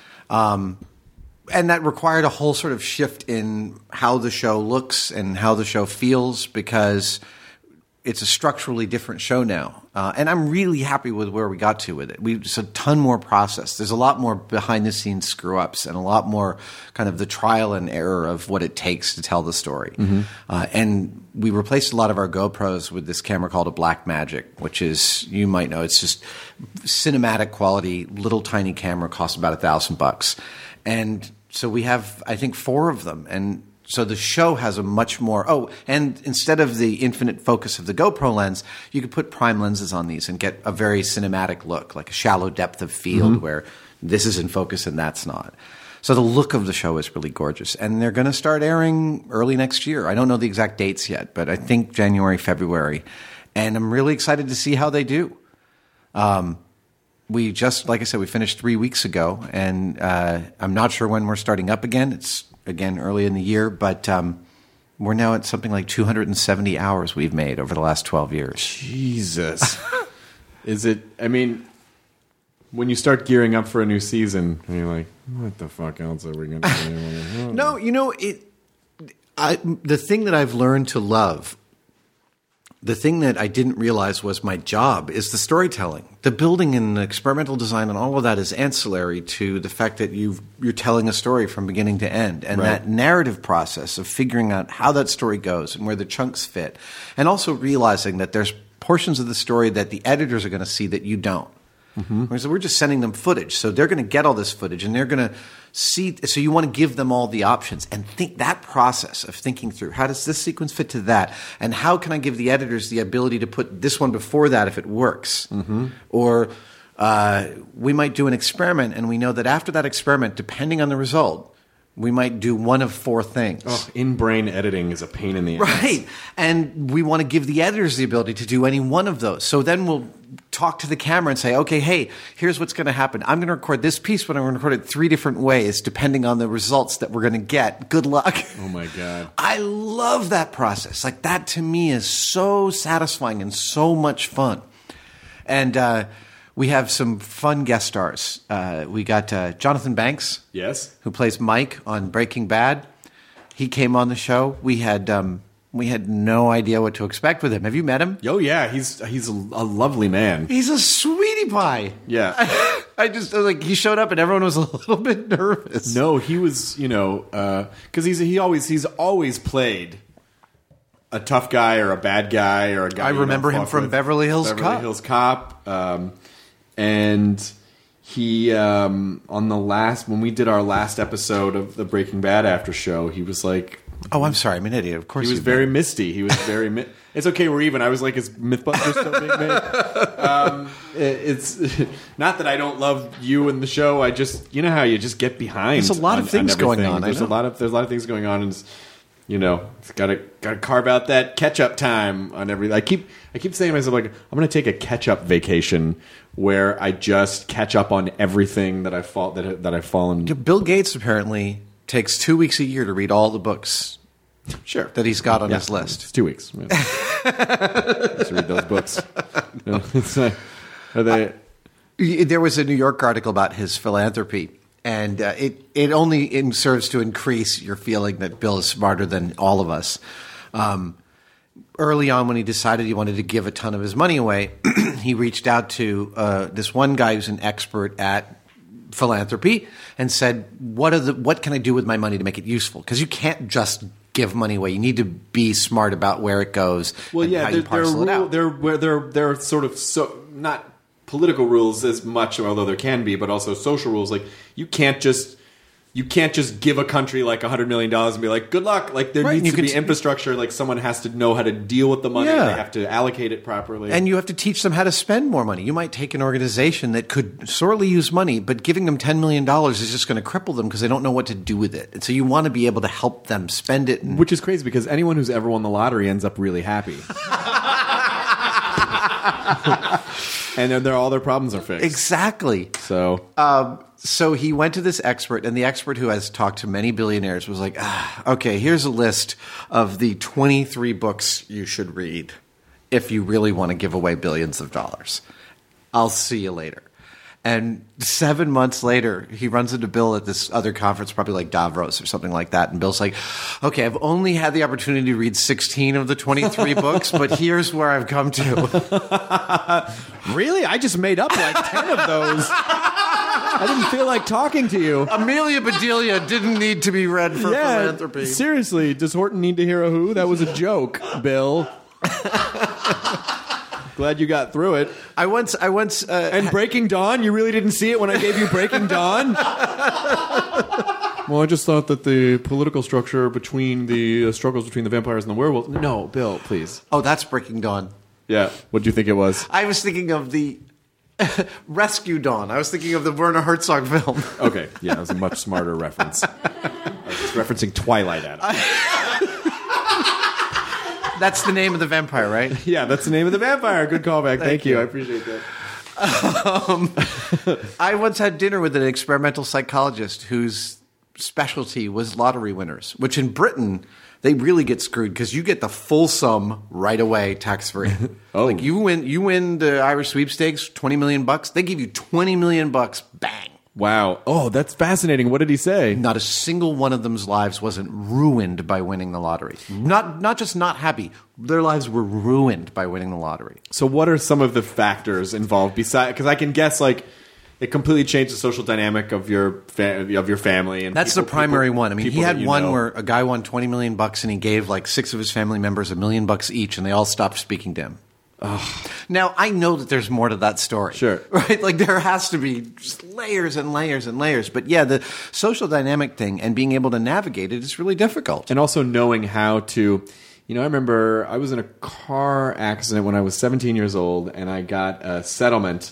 Speaker 2: Um, and that required a whole sort of shift in how the show looks and how the show feels because it's a structurally different show now. Uh, and I'm really happy with where we got to with it. We It's a ton more process. There's a lot more behind-the-scenes screw-ups and a lot more kind of the trial and error of what it takes to tell the story.
Speaker 1: Mm-hmm.
Speaker 2: Uh, and we replaced a lot of our GoPros with this camera called a Blackmagic, which is, you might know, it's just cinematic quality, little tiny camera, costs about a thousand bucks. And so we have, I think, four of them. And so the show has a much more, oh, and instead of the infinite focus of the GoPro lens, you could put prime lenses on these and get a very cinematic look, like a shallow depth of field
Speaker 1: Mm-hmm.
Speaker 2: where this is in focus and that's not. So the look of the show is really gorgeous. And they're going to start airing early next year. I don't know the exact dates yet, but I think January, February. And I'm really excited to see how they do. Um, we just, like I said, we finished three weeks ago, and uh, I'm not sure when we're starting up again. It's, again, early in the year, but um, we're now at something like two hundred seventy hours we've made over the last twelve years.
Speaker 1: Jesus. Is it? I mean, when you start gearing up for a new season, and you're like, what the fuck else are we going to do?
Speaker 2: No, you know, it. I, the thing that I've learned to love, the thing that I didn't realize was my job, is the storytelling. The building and the experimental design and all of that is ancillary to the fact that you've, you're telling a story from beginning to end. And
Speaker 1: Right.
Speaker 2: that narrative process of figuring out how that story goes and where the chunks fit. And also realizing that there's portions of the story that the editors are going to see that you don't. Mm-hmm. So we're just sending them footage. So they're going to get all this footage and they're going to see. So you want to give them all the options and think that process of thinking through how does this sequence fit to that? And how can I give the editors the ability to put this one before that if it works? Mm-hmm. Or uh, we might do an experiment and we know that after that experiment, depending on the result, We might do one of four things.
Speaker 1: Oh, in-brain editing is a pain in the ass.
Speaker 2: Right. And we want to give the editors the ability to do any one of those. So then we'll talk to the camera and say, okay, hey, here's what's going to happen. I'm going to record this piece, but I'm going to record it three different ways depending on the results that we're going to get. Good luck.
Speaker 1: Oh, my God.
Speaker 2: I love that process. Like, that to me is so satisfying and so much fun. And uh, we have some fun guest stars. Uh, we got uh, Jonathan Banks.
Speaker 1: Yes?
Speaker 2: Who plays Mike on Breaking Bad. He came on the show. We had um, we had no idea what to expect with him. Have you met him?
Speaker 1: Oh, yeah. He's he's a, a lovely man.
Speaker 2: He's a sweetie pie.
Speaker 1: Yeah.
Speaker 2: I just, like, he showed up and everyone was a little bit nervous.
Speaker 1: No, he was, you know, because uh, he's he always he's always played a tough guy or a bad guy or a guy.
Speaker 2: I remember him from
Speaker 1: with.
Speaker 2: Beverly Hills
Speaker 1: Beverly
Speaker 2: Cop.
Speaker 1: Hills Cop. Um, and he, um, on the last, when we did our last episode of the Breaking Bad after show, he was like,
Speaker 2: oh, I'm sorry, I'm an idiot. Of course,
Speaker 1: he was very been. misty. He was very. Mi- it's okay, we're even. I was like, is MythBusters still being made? Um, it, it's not that I don't love you and the show. I just, you know how you just get behind.
Speaker 2: There's a lot
Speaker 1: on,
Speaker 2: of things
Speaker 1: on
Speaker 2: going on.
Speaker 1: There's
Speaker 2: I
Speaker 1: a
Speaker 2: know.
Speaker 1: lot of there's a lot of things going on, and it's, you know, it's got to got to carve out that catch up time on every. I keep I keep saying to myself, like, I'm going to take a catch up vacation where I just catch up on everything that I fall that that I've fallen.
Speaker 2: Bill Gates apparently takes two weeks a year to read all the books.
Speaker 1: Sure,
Speaker 2: that he's got on
Speaker 1: yeah,
Speaker 2: his list.
Speaker 1: It's two weeks. Yeah. Let's read those books. It's like, are they?
Speaker 2: Uh, there was a New York article about his philanthropy, and uh, it it only in, serves to increase your feeling that Bill is smarter than all of us. Um, early on, when he decided he wanted to give a ton of his money away, he reached out to uh, this one guy who's an expert at philanthropy and said, "What are the what can I do with my money to make it useful? Because you can't just give money away. You need to be smart about where it goes.
Speaker 1: Well,
Speaker 2: and
Speaker 1: yeah,
Speaker 2: how
Speaker 1: there,
Speaker 2: you parcel
Speaker 1: there,
Speaker 2: it
Speaker 1: are rule,
Speaker 2: out.
Speaker 1: there, where there, there are sort of so not political rules as much, although there can be, but also social rules. Like you can't just you can't just give a country like a hundred million dollars and be like, good luck. Like there
Speaker 2: Right,
Speaker 1: needs
Speaker 2: you
Speaker 1: to
Speaker 2: could
Speaker 1: be
Speaker 2: t-
Speaker 1: infrastructure. Like someone has to know how to deal with the money.
Speaker 2: Yeah.
Speaker 1: They have to allocate it properly.
Speaker 2: And you have to teach them how to spend more money. You might take an organization that could sorely use money, but giving them ten million dollars is just going to cripple them because they don't know what to do with it. And so you want to be able to help them spend it. And
Speaker 1: Which is crazy because anyone who's ever won the lottery ends up really happy. And then they're, all their problems are fixed.
Speaker 2: Exactly.
Speaker 1: So,
Speaker 2: Um, so he went to this expert, and the expert who has talked to many billionaires was like, ah, okay, here's a list of the twenty-three books you should read if you really want to give away billions of dollars. I'll see you later. And seven months later, he runs into Bill at this other conference, probably like Davos or something like that. And Bill's like, okay, I've only had the opportunity to read sixteen of the twenty-three books, but here's where I've come to.
Speaker 1: really? I just made up like ten of those. I didn't feel like talking to you.
Speaker 2: Amelia Bedelia didn't need to be read for philanthropy.
Speaker 1: Seriously, does Horton need to hear a who? That was a joke, Bill. Glad you got through it.
Speaker 2: I once, I once, uh,
Speaker 1: And Breaking Dawn, you really didn't see it when I gave you Breaking Dawn? Well, I just thought that the political structure between the uh, struggles between the vampires and the werewolves. No, Bill, please.
Speaker 2: oh, that's Breaking Dawn.
Speaker 1: Yeah. What do you think it was?
Speaker 2: I was thinking of the Rescue Dawn. I was thinking of the Werner Herzog film.
Speaker 1: Okay. Yeah, that was a much smarter reference. I was just referencing Twilight, Adam.
Speaker 2: That's the name of the vampire, right?
Speaker 1: Yeah, that's the name of the vampire. Good callback. Thank,
Speaker 2: Thank
Speaker 1: you.
Speaker 2: you.
Speaker 1: I appreciate that.
Speaker 2: Um, I once had dinner with an experimental psychologist whose specialty was lottery winners, which in Britain, they really get screwed because you get the full sum right away, tax free.
Speaker 1: Oh.
Speaker 2: Like you win, you win the Irish sweepstakes, twenty million bucks. They give you twenty million bucks, bang.
Speaker 1: Wow. Oh, that's fascinating. What did he say?
Speaker 2: Not a single one of them's lives wasn't ruined by winning the lottery. Not not just not happy. Their lives were ruined by winning the lottery.
Speaker 1: So what are some of the factors involved besides, because I can guess like it completely changed the social dynamic of your fa- of your family, and
Speaker 2: That's
Speaker 1: people,
Speaker 2: the primary
Speaker 1: people,
Speaker 2: one. I mean, he
Speaker 1: people
Speaker 2: had
Speaker 1: that you
Speaker 2: one
Speaker 1: know.
Speaker 2: where a guy won twenty million bucks and he gave like six of his family members a million bucks each and they all stopped speaking to him. Ugh. Now, I know that there's more to that story.
Speaker 1: Sure.
Speaker 2: Right? Like there has to be just layers and layers and layers. But yeah, the social dynamic thing and being able to navigate it is really difficult.
Speaker 1: And also knowing how to, you know, I remember I was in a car accident when I was seventeen years old, and I got a settlement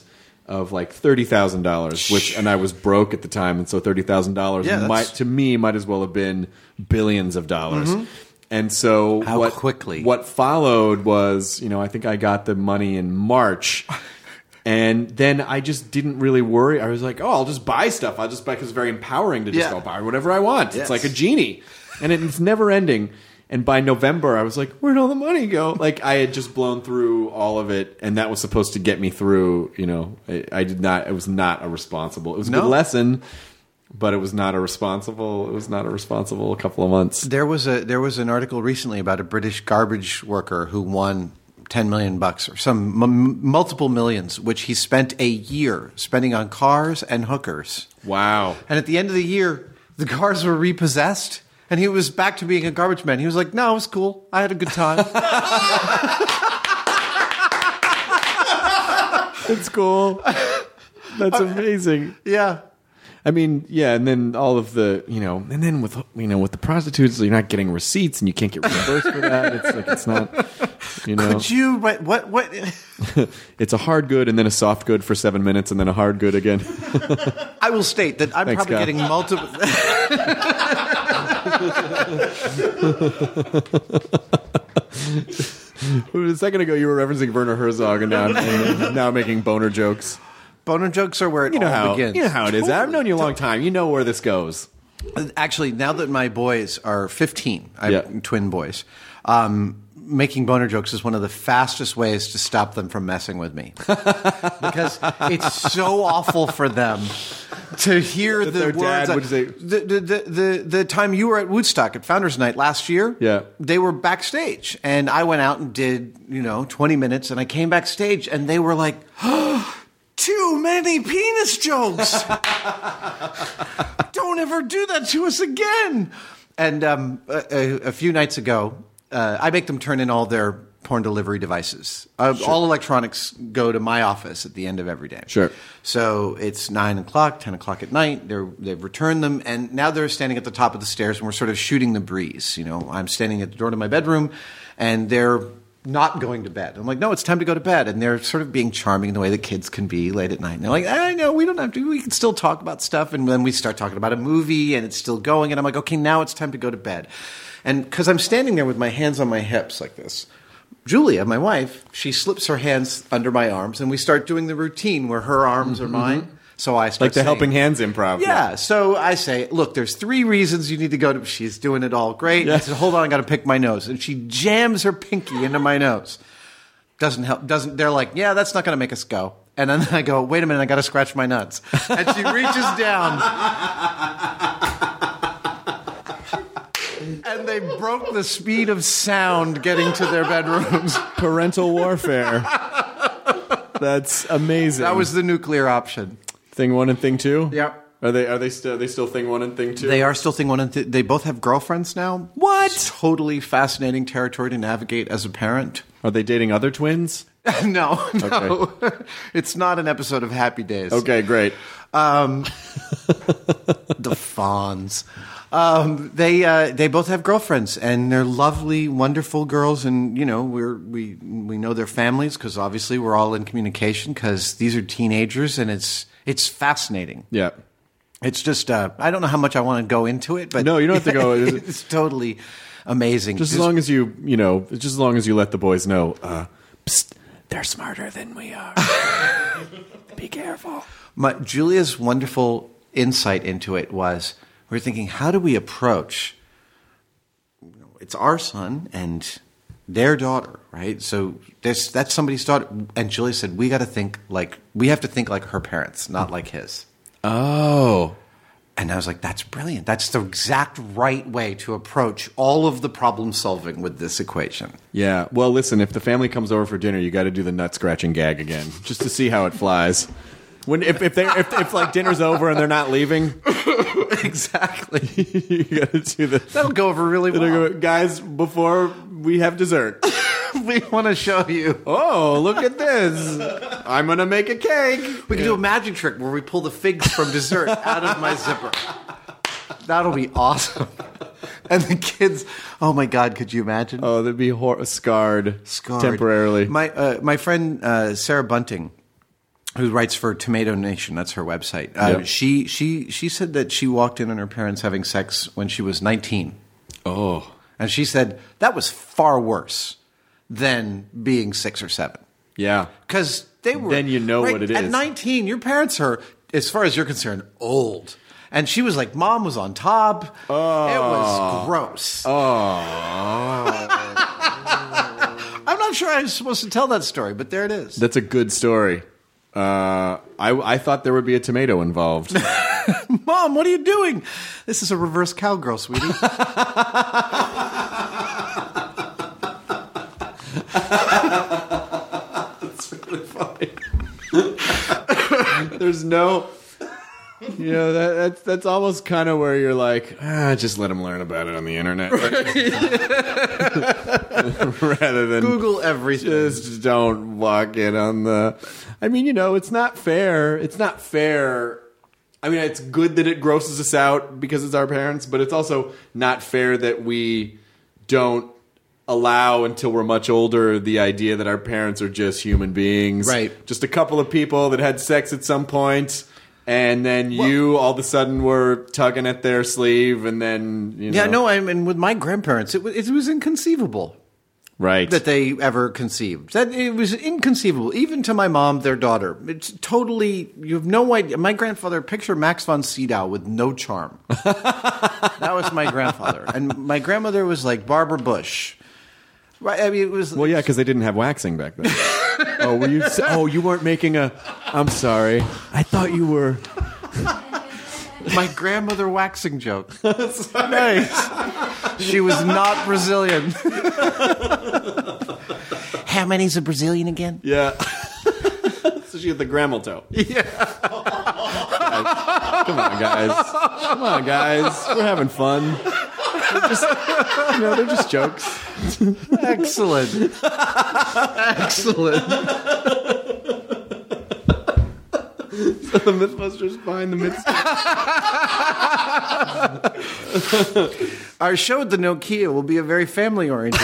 Speaker 1: of like thirty thousand dollars, which and I was broke at the time, and so thirty thousand dollars
Speaker 2: Yeah,
Speaker 1: might
Speaker 2: that's-
Speaker 1: to me might as well have been billions of dollars. And so
Speaker 2: How
Speaker 1: what
Speaker 2: quickly?
Speaker 1: what followed was, you know, I think I got the money in March. And then I just didn't really worry. I was like, oh, I'll just buy stuff. I'll just buy, because it's very empowering to just
Speaker 2: Yeah.
Speaker 1: go buy whatever I want.
Speaker 2: Yes.
Speaker 1: It's like a genie. And it's never ending. And by November, I was like, where'd all the money go? Like, I had just blown through all of it. And that was supposed to get me through, you know, I, I did not, it was not a responsible, it was a
Speaker 2: No.
Speaker 1: good lesson, but it was not a responsible, it was not a responsible couple of months.
Speaker 2: There was a there was an article recently about a British garbage worker who won ten million bucks or some m- multiple millions, which he spent a year spending on cars and hookers.
Speaker 1: Wow.
Speaker 2: And at the end of the year, the cars were repossessed, and he was back to being a garbage man. He was like, "No, it was cool. I had a good time."
Speaker 1: It's cool. That's amazing.
Speaker 2: Yeah.
Speaker 1: I mean, yeah, and then all of the, you know, and then with, you know, with the prostitutes, you're not getting receipts and you can't get reimbursed for that. It's like, it's not, you know,
Speaker 2: Could you? What? What? What?
Speaker 1: it's a hard good and then a soft good for seven minutes and then a hard good again.
Speaker 2: I will state that I'm
Speaker 1: Thanks,
Speaker 2: probably
Speaker 1: Kyle.
Speaker 2: getting multiple.
Speaker 1: A second ago, you were referencing Werner Herzog and now, and now making boner jokes.
Speaker 2: Boner jokes are where it
Speaker 1: You know
Speaker 2: all
Speaker 1: how,
Speaker 2: begins.
Speaker 1: you know how it is. I've known you a long time. You know where this goes.
Speaker 2: Actually, now that my boys are fifteen, I have
Speaker 1: Yeah.
Speaker 2: twin boys, um, making boner jokes is one of the fastest ways to stop them from messing with me. Because it's so awful for them to hear
Speaker 1: That
Speaker 2: the
Speaker 1: their
Speaker 2: words.
Speaker 1: dad
Speaker 2: that-
Speaker 1: would say-
Speaker 2: the, the, the, the, the time you were at Woodstock at Founders Night last year,
Speaker 1: Yeah.
Speaker 2: they were backstage. And I went out and did, you know, twenty minutes, and I came backstage, and they were like, too many penis jokes. Don't ever do that to us again. And um, a, a, a few nights ago, uh, I make them turn in all their porn delivery devices. Uh, All electronics go to my office at the end of every day.
Speaker 1: Sure.
Speaker 2: So it's nine o'clock, ten o'clock at night. They're, they've returned them, and now they're standing at the top of the stairs, and we're sort of shooting the breeze. You know, I'm standing at the door to my bedroom, and they're not going to bed. I'm like, no, it's time to go to bed. And they're sort of being charming the way that kids can be late at night. And they're like, I know, we don't have to. We can still talk about stuff. And then we start talking about a movie, and it's still going. And I'm like, okay, now it's time to go to bed. And because I'm standing there with my hands on my hips like this, Julia, my wife, she slips her hands under my arms, and we start doing the routine where her arms are mine. So I start
Speaker 1: Like the
Speaker 2: saying-
Speaker 1: Helping Hands improv.
Speaker 2: yeah, so I say, look, there's three reasons you need to go to. She's doing it all great.
Speaker 1: Yeah.
Speaker 2: I said, hold on, I got to pick my nose, and she jams her pinky into my nose. Doesn't help. Doesn't. They're like, yeah, that's not going to make us go. And then I go, wait a minute, I got to scratch my nuts. And she reaches down, and they broke the speed of sound getting to their bedrooms.
Speaker 1: Parental warfare. That's amazing.
Speaker 2: That was the nuclear option.
Speaker 1: thing one and thing two.
Speaker 2: Yep.
Speaker 1: Are they? Are they still? Are they still thing one and thing two?
Speaker 2: They are still thing one, and th- they both have girlfriends now.
Speaker 1: What?
Speaker 2: It's totally fascinating territory to navigate as a parent.
Speaker 1: Are they dating other twins?
Speaker 2: no, no, it's not an episode of Happy Days.
Speaker 1: Okay, great.
Speaker 2: Um, the Fonz. Um, they uh, they both have girlfriends, and they're lovely, wonderful girls. And you know, we're we we know their families because obviously we're all in communication because these are teenagers, and it's it's fascinating.
Speaker 1: Yeah.
Speaker 2: It's just uh, I don't know how much I want to go into it, but
Speaker 1: No, you don't have to go.
Speaker 2: It's totally amazing.
Speaker 1: Just as long as you, you know, just as long as you let the boys know, uh, psst, they're smarter than we are. Be careful.
Speaker 2: My, Julia's wonderful insight into it was we were thinking, how do we approach? You know, it's our son and their daughter, right? So there's, that's somebody's daughter. And Julia said, we got to think like we have to think like her parents, not like his.
Speaker 1: Oh.
Speaker 2: And I was like, that's brilliant. That's the exact right way to approach all of the problem solving with this equation.
Speaker 1: Yeah. Well, listen, if the family comes over for dinner, you got to do the nut scratching gag again, just to see how it flies. When if if they if, if like dinner's over and they're not leaving,
Speaker 2: Exactly.
Speaker 1: you got to do the.
Speaker 2: That'll go over really well.
Speaker 1: Go, guys, before we have dessert.
Speaker 2: We want to show you.
Speaker 1: Oh, look at this! I'm gonna make a cake.
Speaker 2: We can do a magic trick where we pull the figs from dessert out of my zipper. That'll be awesome. And the kids, oh my God, could you imagine?
Speaker 1: Oh, they'd be hor- scarred,
Speaker 2: Scarred.
Speaker 1: temporarily.
Speaker 2: My uh, my friend uh, Sarah Bunting, who writes for Tomato Nation. That's her website. Uh,
Speaker 1: Yep.
Speaker 2: She she she said that she walked in on her parents having sex when she was nineteen.
Speaker 1: Oh.
Speaker 2: And she said that was far worse than being six or seven.
Speaker 1: Yeah.
Speaker 2: Because they were.
Speaker 1: Then you know
Speaker 2: right,
Speaker 1: what it
Speaker 2: At
Speaker 1: is.
Speaker 2: nineteen, your parents are, as far as you're concerned, old. And she was like, Mom was on top.
Speaker 1: Oh.
Speaker 2: It was gross.
Speaker 1: Oh.
Speaker 2: I'm not sure I was supposed to tell that story, but there it is.
Speaker 1: That's a good story. Uh, I, I thought there would be a tomato involved.
Speaker 2: Mom, what are you doing? This is a reverse cowgirl, sweetie.
Speaker 1: That's really funny. There's no, you know, that, that's that's almost kind of where you're like, ah, just let them learn about it on the internet, rather than
Speaker 2: Google everything.
Speaker 1: just don't walk in on the. I mean, you know, it's not fair. It's not fair. I mean, it's good that it grosses us out because it's our parents, but it's also not fair that we don't allow until we're much older the idea that our parents are just human beings.
Speaker 2: Right.
Speaker 1: Just a couple of people that had sex at some point, and then you all of a sudden were tugging at their sleeve, and then, you know.
Speaker 2: Yeah, no, I mean, with my grandparents, it was, it was inconceivable
Speaker 1: Right.
Speaker 2: that they ever conceived. That it was inconceivable, even to my mom, their daughter. It's totally, you have no idea. My grandfather, picture Max von Sydow with no charm. That was my grandfather. And my grandmother was like Barbara Bush. Right? I mean, it was.
Speaker 1: Well, yeah, because they didn't have waxing back then. Oh, were you? Oh, you weren't making a. I'm sorry. I thought you were.
Speaker 2: My grandmother waxing joke. Nice. She was not Brazilian. How many's a Brazilian again?
Speaker 1: Yeah. So she had the Grammel toe.
Speaker 2: Yeah.
Speaker 1: Guys, come on, guys. Come on, guys. We're having fun. They're just, you know, they're just jokes.
Speaker 2: Excellent. Excellent.
Speaker 1: So the Mythbusters find the myths.
Speaker 2: Our show at the Nokia will be a very family-oriented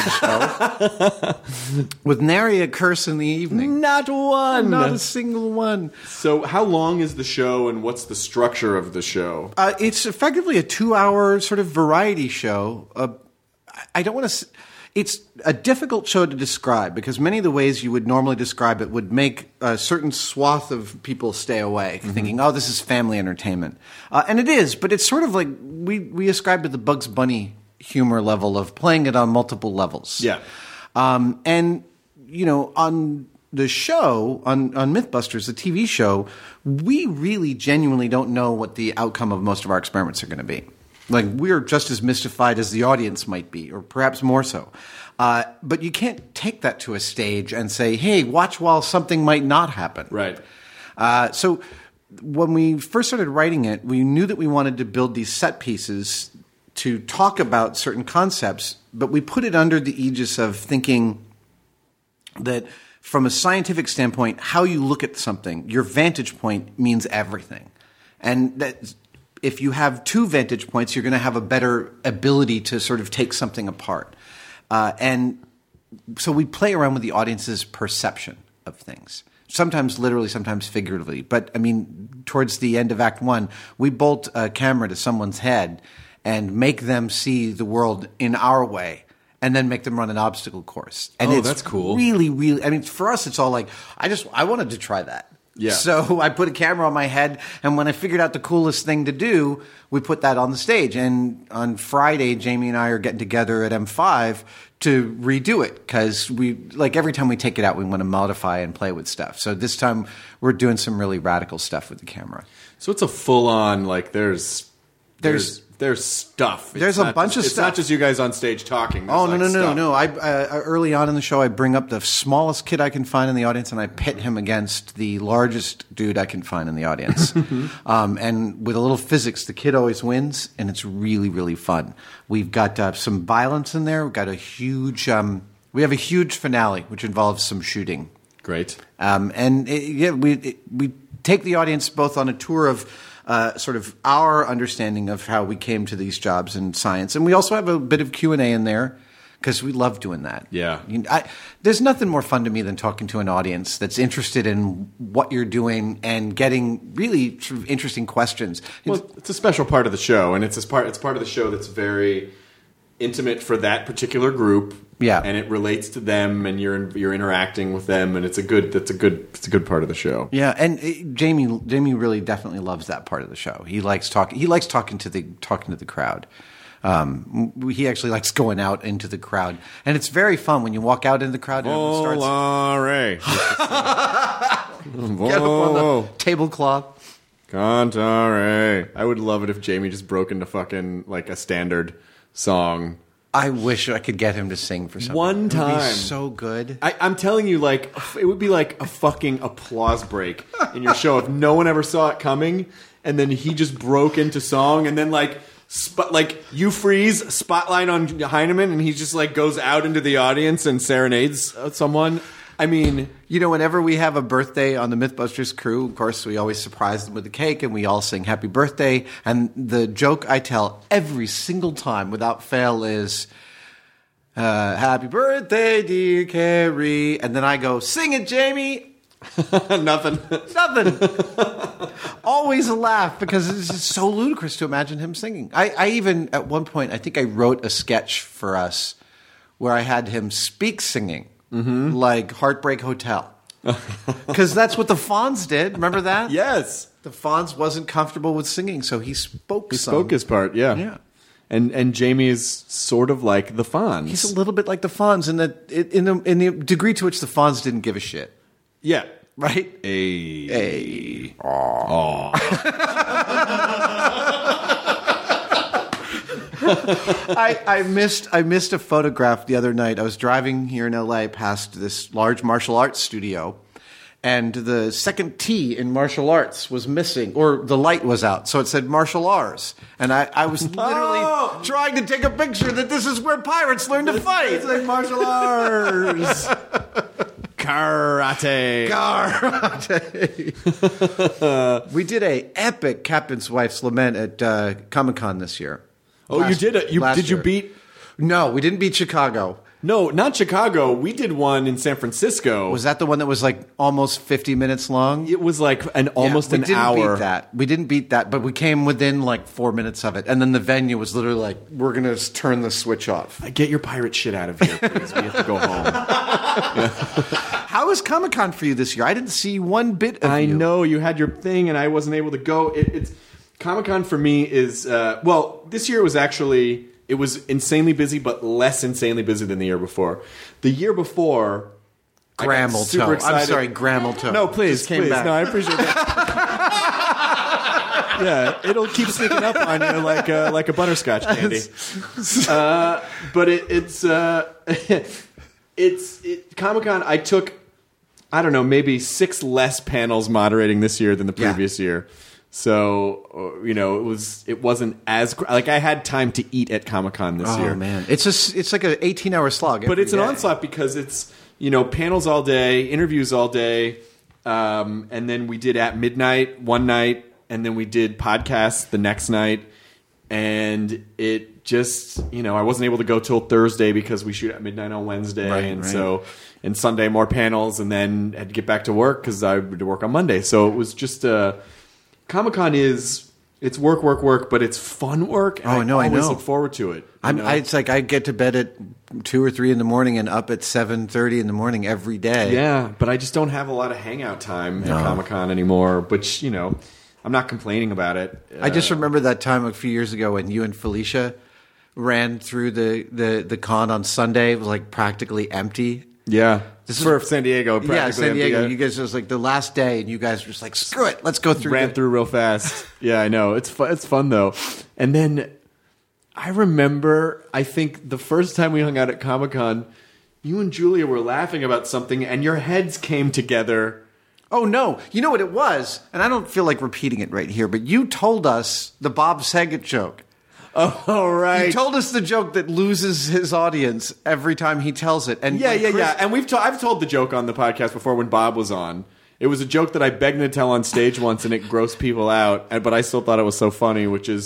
Speaker 2: show with nary a curse in the evening.
Speaker 1: Not one.
Speaker 2: Not a single one.
Speaker 1: So how long is the show, and what's the structure of the show?
Speaker 2: Uh, it's effectively a two-hour sort of variety show. Uh, I don't want to. It's a difficult show to describe because many of the ways you would normally describe it would make a certain swath of people stay away, mm-hmm. thinking, "Oh, this is family entertainment," uh, and it is. But it's sort of like we we ascribe to the Bugs Bunny humor level of playing it on multiple levels.
Speaker 1: Yeah,
Speaker 2: um, and you know on. The show, on, on Mythbusters, the T V show, we really genuinely don't know what the outcome of most of our experiments are going to be. Like, we're just as mystified as the audience might be, or perhaps more so. Uh, but you can't take that to a stage and say, hey, watch while something might not happen.
Speaker 1: right.
Speaker 2: Uh, so when we first started writing it, we knew that we wanted to build these set pieces to talk about certain concepts, but we put it under the aegis of thinking that from a scientific standpoint, how you look at something, your vantage point means everything. And that if you have two vantage points, you're going to have a better ability to sort of take something apart. Uh, and so we play around with the audience's perception of things. Sometimes literally, sometimes figuratively. But, I mean, towards the end of Act One, we bolt a camera to someone's head and make them see the world in our way. And then make them run an obstacle course. And
Speaker 1: Oh,
Speaker 2: it's
Speaker 1: that's cool.
Speaker 2: Really, really. I mean, for us, it's all like I just I wanted to try that.
Speaker 1: Yeah.
Speaker 2: So I put a camera on my head, and when I figured out the coolest thing to do, we put that on the stage. And on Friday, Jamie and I are getting together at M five to redo it because we like every time we take it out, we want to modify and play with stuff. So this time we're doing some really radical stuff with the camera.
Speaker 1: So it's a full on like there's
Speaker 2: There's-
Speaker 1: there's there's stuff. It's
Speaker 2: There's a
Speaker 1: not
Speaker 2: bunch
Speaker 1: just-
Speaker 2: of
Speaker 1: it's
Speaker 2: stuff.
Speaker 1: not just you guys on stage talking. There's
Speaker 2: Oh, no,
Speaker 1: like
Speaker 2: no, no,
Speaker 1: stuff.
Speaker 2: no. I, uh, early on in the show, I bring up the smallest kid I can find in the audience, and I pit him against the largest dude I can find in the audience. um, and with a little physics, the kid always wins, and it's really, really fun. We've got uh, some violence in there. We've got a huge um, – we have a huge finale, which involves some shooting.
Speaker 1: Great.
Speaker 2: Um, and it, yeah, we it, we take the audience both on a tour of uh, sort of our understanding of how we came to these jobs in science, and we also have a bit of Q and A in there because we love doing that.
Speaker 1: Yeah.
Speaker 2: You know, I, there's nothing more fun to me than talking to an audience that's interested in what you're doing and getting really sort of interesting questions.
Speaker 1: Well, it's a special part of the show, and it's a part. It's part of the show that's very intimate for that particular group.
Speaker 2: Yeah.
Speaker 1: And it relates to them, and you're you're interacting with them, and it's a good. That's a good. It's a good part of the show.
Speaker 2: Yeah, and uh, Jamie Jamie really definitely loves that part of the show. He likes talking. He likes talking to the talking to the crowd. Um, he actually likes going out into the crowd, and it's very fun when you walk out into the crowd and everyone starts. Get up on the tablecloth.
Speaker 1: Cantare. I would love it if Jamie just broke into fucking like a standard song.
Speaker 2: I wish I could get him to sing for something.
Speaker 1: One
Speaker 2: It would be
Speaker 1: time.
Speaker 2: so good.
Speaker 1: I, I'm telling you, like, it would be like a fucking applause break in your show if no one ever saw it coming, and then he just broke into song, and then like, sp- like you freeze spotlight on Heineman, and he just like goes out into the audience and serenades someone. I mean,
Speaker 2: You know, whenever we have a birthday on the Mythbusters crew, of course, we always surprise them with a cake, and we all sing happy birthday. And the joke I tell every single time without fail is, uh, happy birthday, dear Carrie. And then I go, sing it, Jamie.
Speaker 1: nothing.
Speaker 2: Nothing. Always a laugh because it's just so ludicrous to imagine him singing. I, I even, at one point, I think I wrote a sketch for us where I had him speak singing. Mm-hmm. Like Heartbreak Hotel. Because that's what the Fonz did. Remember that?
Speaker 1: Yes.
Speaker 2: The Fonz wasn't comfortable with singing, so he spoke
Speaker 1: He
Speaker 2: some.
Speaker 1: spoke his part, yeah.
Speaker 2: Yeah.
Speaker 1: And and Jamie is sort of like the Fonz.
Speaker 2: He's a little bit like the Fonz in the, in the, in the degree to which the Fonz didn't give a shit.
Speaker 1: yeah.
Speaker 2: Right?
Speaker 1: Hey.
Speaker 2: Hey. I, I missed I missed a photograph the other night. I was driving here in L A past this large martial arts studio, and the second T in martial arts was missing, or the light was out, so it said martial arts. And I, I was literally
Speaker 1: Oh!
Speaker 2: trying to take a picture that this is where pirates learn to fight.
Speaker 1: It's like martial arts. Karate.
Speaker 2: Karate. We did a epic Captain's Wife's Lament at uh, Comic-Con this year.
Speaker 1: Oh, you
Speaker 2: Last-
Speaker 1: did it. You
Speaker 2: last
Speaker 1: did you
Speaker 2: year.
Speaker 1: beat?
Speaker 2: No, we didn't beat Chicago.
Speaker 1: No, not Chicago. We did one in San Francisco.
Speaker 2: Was that the one that was like almost fifty minutes long?
Speaker 1: It was like an almost
Speaker 2: Yeah, we
Speaker 1: an
Speaker 2: didn't
Speaker 1: hour.
Speaker 2: Beat that. We didn't beat that, but we came within like four minutes of it. And then the venue was literally like, we're going to turn the switch off.
Speaker 1: Get your pirate shit out of here, please. We have to go home.
Speaker 2: How was Comic-Con for you this year? I didn't see one bit of
Speaker 1: I
Speaker 2: you.
Speaker 1: know you had your thing, and I wasn't able to go. It, it's Comic-Con for me is uh, well, this year was actually it was insanely busy, but less insanely busy than the year before. The year before, I got super
Speaker 2: Grammeltoe. I'm
Speaker 1: excited.
Speaker 2: sorry, Grammeltoe.
Speaker 1: No, please,
Speaker 2: Just came
Speaker 1: please.
Speaker 2: back.
Speaker 1: No, I appreciate that. Yeah, it'll keep sneaking up on you like a, like a butterscotch candy. Uh, but it, it's uh, it's it, Comic-Con. I took I don't know maybe six less panels moderating this year than the
Speaker 2: Yeah.
Speaker 1: previous year. So uh, you know it was it wasn't as gr- like I had time to eat at Comic-Con this
Speaker 2: Oh,
Speaker 1: year.
Speaker 2: man. It's, a, it's like an eighteen-hour slog.
Speaker 1: But
Speaker 2: every
Speaker 1: it's an
Speaker 2: day.
Speaker 1: onslaught because it's, you know, panels all day, interviews all day, um, and then we did at midnight one night, and then we did podcasts the next night, and it just, you know, I wasn't able to go till Thursday because we shoot at midnight on Wednesday,
Speaker 2: Right,
Speaker 1: and
Speaker 2: right.
Speaker 1: so, and Sunday more panels, and then had to get back to work because I had to work on Monday. So it was just, uh, Comic-Con is, it's work, work, work, but it's fun work, and
Speaker 2: Oh,
Speaker 1: I
Speaker 2: no, I
Speaker 1: always
Speaker 2: know.
Speaker 1: look forward to it. you
Speaker 2: I'm,
Speaker 1: know?
Speaker 2: I, it's like I get to bed at two or three in the morning and up at seven thirty in the morning every day.
Speaker 1: Yeah, but I just don't have a lot of hangout time at Comic Con anymore. Which you know, I'm not complaining about it.
Speaker 2: I just
Speaker 1: Uh,
Speaker 2: remember that time a few years ago when you and Felicia ran through the, the, the con on Sunday. It was like practically empty.
Speaker 1: yeah.
Speaker 2: This
Speaker 1: This
Speaker 2: is-
Speaker 1: for San Diego.
Speaker 2: Yeah,
Speaker 1: practically
Speaker 2: San Diego.
Speaker 1: empty.
Speaker 2: You guys, it was like the last day, and you guys were just like, screw it, let's go through.
Speaker 1: ran
Speaker 2: the-
Speaker 1: through real fast. Yeah, I know. It's fun. It's fun though. And then I remember, I think the first time we hung out at Comic Con, you and Julia were laughing about something, and your heads came together.
Speaker 2: Oh, no. You know what it was? And I don't feel like repeating it right here, but you told us the Bob Saget joke.
Speaker 1: Oh, right.
Speaker 2: You told us the joke that loses his audience every time he tells it. And
Speaker 1: Yeah,
Speaker 2: when
Speaker 1: yeah,
Speaker 2: Chris-
Speaker 1: yeah. And we've to- I've told the joke on the podcast before when Bob was on. It was a joke that I begged him to tell on stage once, and it grossed people out. And, but I still thought it was so funny, which is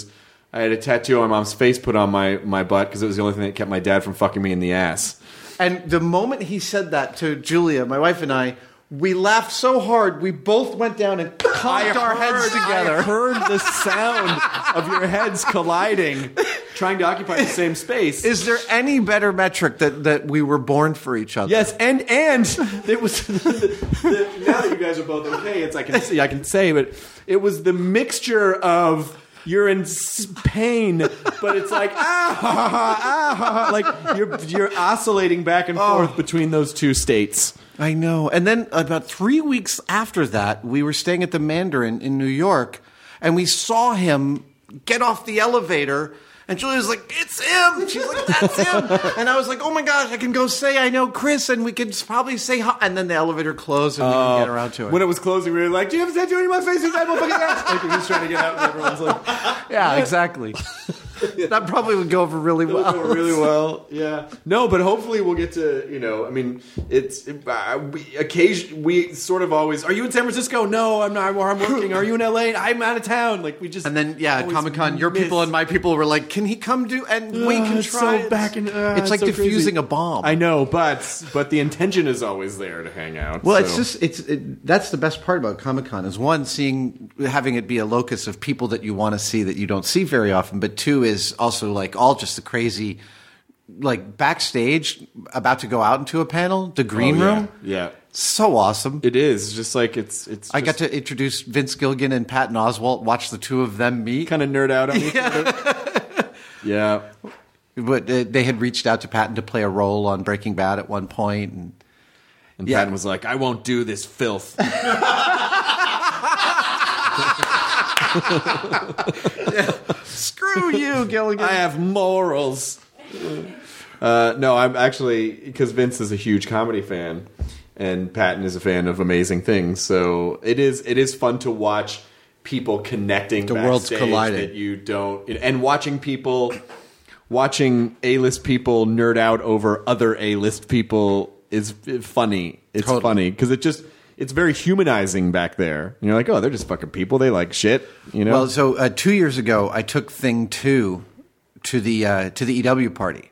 Speaker 1: I had a tattoo of my mom's face put on my, my butt because it was the only thing that kept my dad from fucking me in the ass.
Speaker 2: And the moment he said that to Julia, my wife and I, we laughed so hard, we both went down and conked our heads together.
Speaker 1: I heard the sound of your heads colliding, trying to occupy the same space.
Speaker 2: Is there any better metric that, that we were born for each other?
Speaker 1: Yes, and and it was the, the, now that you guys are both okay, it's I can see I can say, but it was the mixture of you're in pain, but it's like ah, ah, like you're you're oscillating back and forth oh. between those two states.
Speaker 2: I know. And then about three weeks after that, we were staying at the Mandarin in New York, and we saw him get off the elevator, and Julia was like, it's him! She's like, that's him! And I was like, oh my gosh, I can go say I know Chris, and we could probably say hi. And then the elevator closed, and we
Speaker 1: uh,
Speaker 2: didn't get around to it.
Speaker 1: When it was closing, we were like, do you have a tattoo on my face? Inside motherfucking ass? Like, we're just trying to get out, and everyone's like...
Speaker 2: Yeah, exactly. That probably would go over really well.
Speaker 1: Go over really well, yeah. No, but hopefully we'll get to, you know, I mean, it's, it, uh, we, occasion, we sort of always, are you in San Francisco? No, I'm not, I'm working. Are you in L A? I'm out of town. Like, we just.
Speaker 2: And then, yeah, at Comic-Con, your miss. people and my people were like, can he come do, and uh, we can try.
Speaker 1: So back in, uh,
Speaker 2: it's like
Speaker 1: so
Speaker 2: diffusing
Speaker 1: crazy.
Speaker 2: a bomb.
Speaker 1: I know, but, but the intention is always there to hang out.
Speaker 2: Well,
Speaker 1: so.
Speaker 2: it's just, it's, it, that's the best part about Comic-Con is one, seeing, having it be a locus of people that you want to see that you don't see very often, but two is also like, all just the crazy, like backstage, about to go out into a panel, the green
Speaker 1: oh, yeah.
Speaker 2: room.
Speaker 1: Yeah.
Speaker 2: So awesome.
Speaker 1: It is. It's just like, it's, it's.
Speaker 2: I got to introduce Vince Gilligan and Patton Oswalt, watch the two of them meet.
Speaker 1: Kind of nerd out on each other. Yeah.
Speaker 2: But uh, they had reached out to Patton to play a role on Breaking Bad at one point. And,
Speaker 1: and
Speaker 2: yeah.
Speaker 1: Patton was like, I won't do this filth.
Speaker 2: Yeah. Screw you, Gilligan.
Speaker 1: I have morals. Uh, no, I'm actually, because Vince is a huge comedy fan, and Patton is a fan of amazing things. So it is it is fun to watch people connecting.
Speaker 2: The worlds colliding.
Speaker 1: That you don't, and watching people, watching A-list people nerd out over other A-list people is funny. It's totally. funny because it just. It's very humanizing back there. You're like, oh, they're just fucking people. They like shit, you know.
Speaker 2: Well, so uh, two years ago, I took Thing Two to the uh, to the E W party.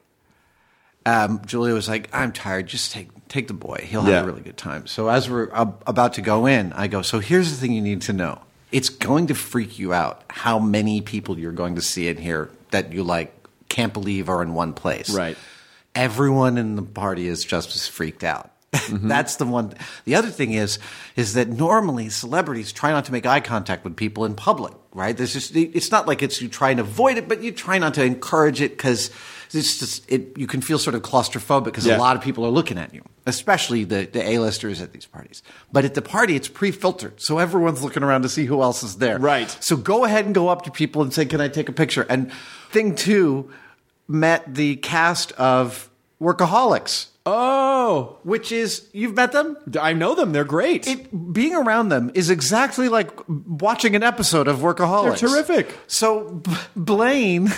Speaker 2: Um, Julia was like, "I'm tired. Just take take the boy. He'll have
Speaker 1: yeah.
Speaker 2: a really good time." So as we're uh, about to go in, I go, "So here's the thing you need to know. It's going to freak you out how many people you're going to see in here that you like can't believe are in one place.
Speaker 1: Right.
Speaker 2: Everyone in the party is just as freaked out." Mm-hmm. That's the one. The other thing is, is that normally celebrities try not to make eye contact with people in public, right? There's just, it's not like it's you try and avoid it, but you try not to encourage it because it's just, it, you can feel sort of claustrophobic because
Speaker 1: yeah.
Speaker 2: a lot of people are looking at you, especially the, the A-listers at these parties. But at the party, it's pre-filtered, so everyone's looking around to see who else is there.
Speaker 1: Right.
Speaker 2: So go ahead and go up to people and say, can I take a picture? And Thing Two met the cast of Workaholics.
Speaker 1: Oh,
Speaker 2: which is, you've met them?
Speaker 1: I know them. They're great.
Speaker 2: It, being around them is exactly like watching an episode of Workaholics.
Speaker 1: They're terrific.
Speaker 2: So B- Blaine,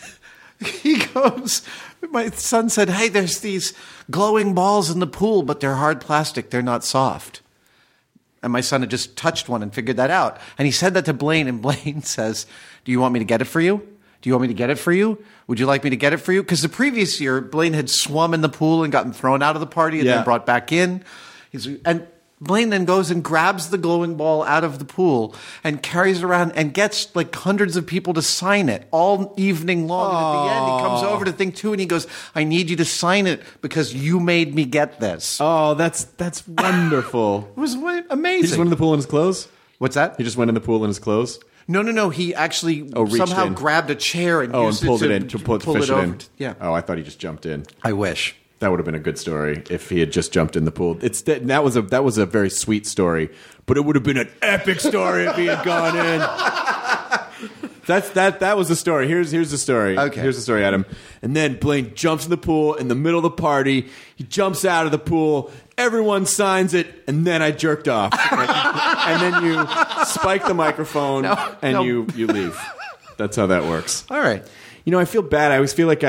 Speaker 2: he goes, my son said, hey, there's these glowing balls in the pool, but they're hard plastic. They're not soft. And my son had just touched one and figured that out. And he said that to Blaine, and Blaine says, do you want me to get it for you? Do you want me to get it for you? Would you like me to get it for you? Because the previous year, Blaine had swum in the pool and gotten thrown out of the party and
Speaker 1: yeah.
Speaker 2: then brought back in. He's, and Blaine then goes and grabs the glowing ball out of the pool and carries it around and gets like hundreds of people to sign it all evening long. And at the end, he comes over to Thing Two and he goes, I need you to sign it because you made me get this.
Speaker 1: Oh, that's that's wonderful.
Speaker 2: It was amazing.
Speaker 1: He just went in the pool in his clothes?
Speaker 2: What's that?
Speaker 1: He just went in the pool in his clothes?
Speaker 2: No, no, no. He actually
Speaker 1: oh,
Speaker 2: somehow
Speaker 1: in.
Speaker 2: grabbed a chair and
Speaker 1: oh,
Speaker 2: used
Speaker 1: and pulled
Speaker 2: it,
Speaker 1: it
Speaker 2: to,
Speaker 1: in to pull,
Speaker 2: pull
Speaker 1: to fish
Speaker 2: it,
Speaker 1: it
Speaker 2: over.
Speaker 1: in.
Speaker 2: Yeah.
Speaker 1: Oh, I thought he just jumped in.
Speaker 2: I wish.
Speaker 1: That would have been a good story if he had just jumped in the pool. It's that, that was a that was a very sweet story, but it would have been an epic story if he had gone in. That's that that was the story. Here's here's the story.
Speaker 2: Okay.
Speaker 1: Here's the story, Adam. And then Blaine jumps in the pool in the middle of the party. He jumps out of the pool. Everyone signs it, and then I jerked off. Like, and then you spike the microphone,
Speaker 2: no,
Speaker 1: and
Speaker 2: no.
Speaker 1: you you leave. That's how that works.
Speaker 2: All right.
Speaker 1: You know, I feel bad. I always feel like I.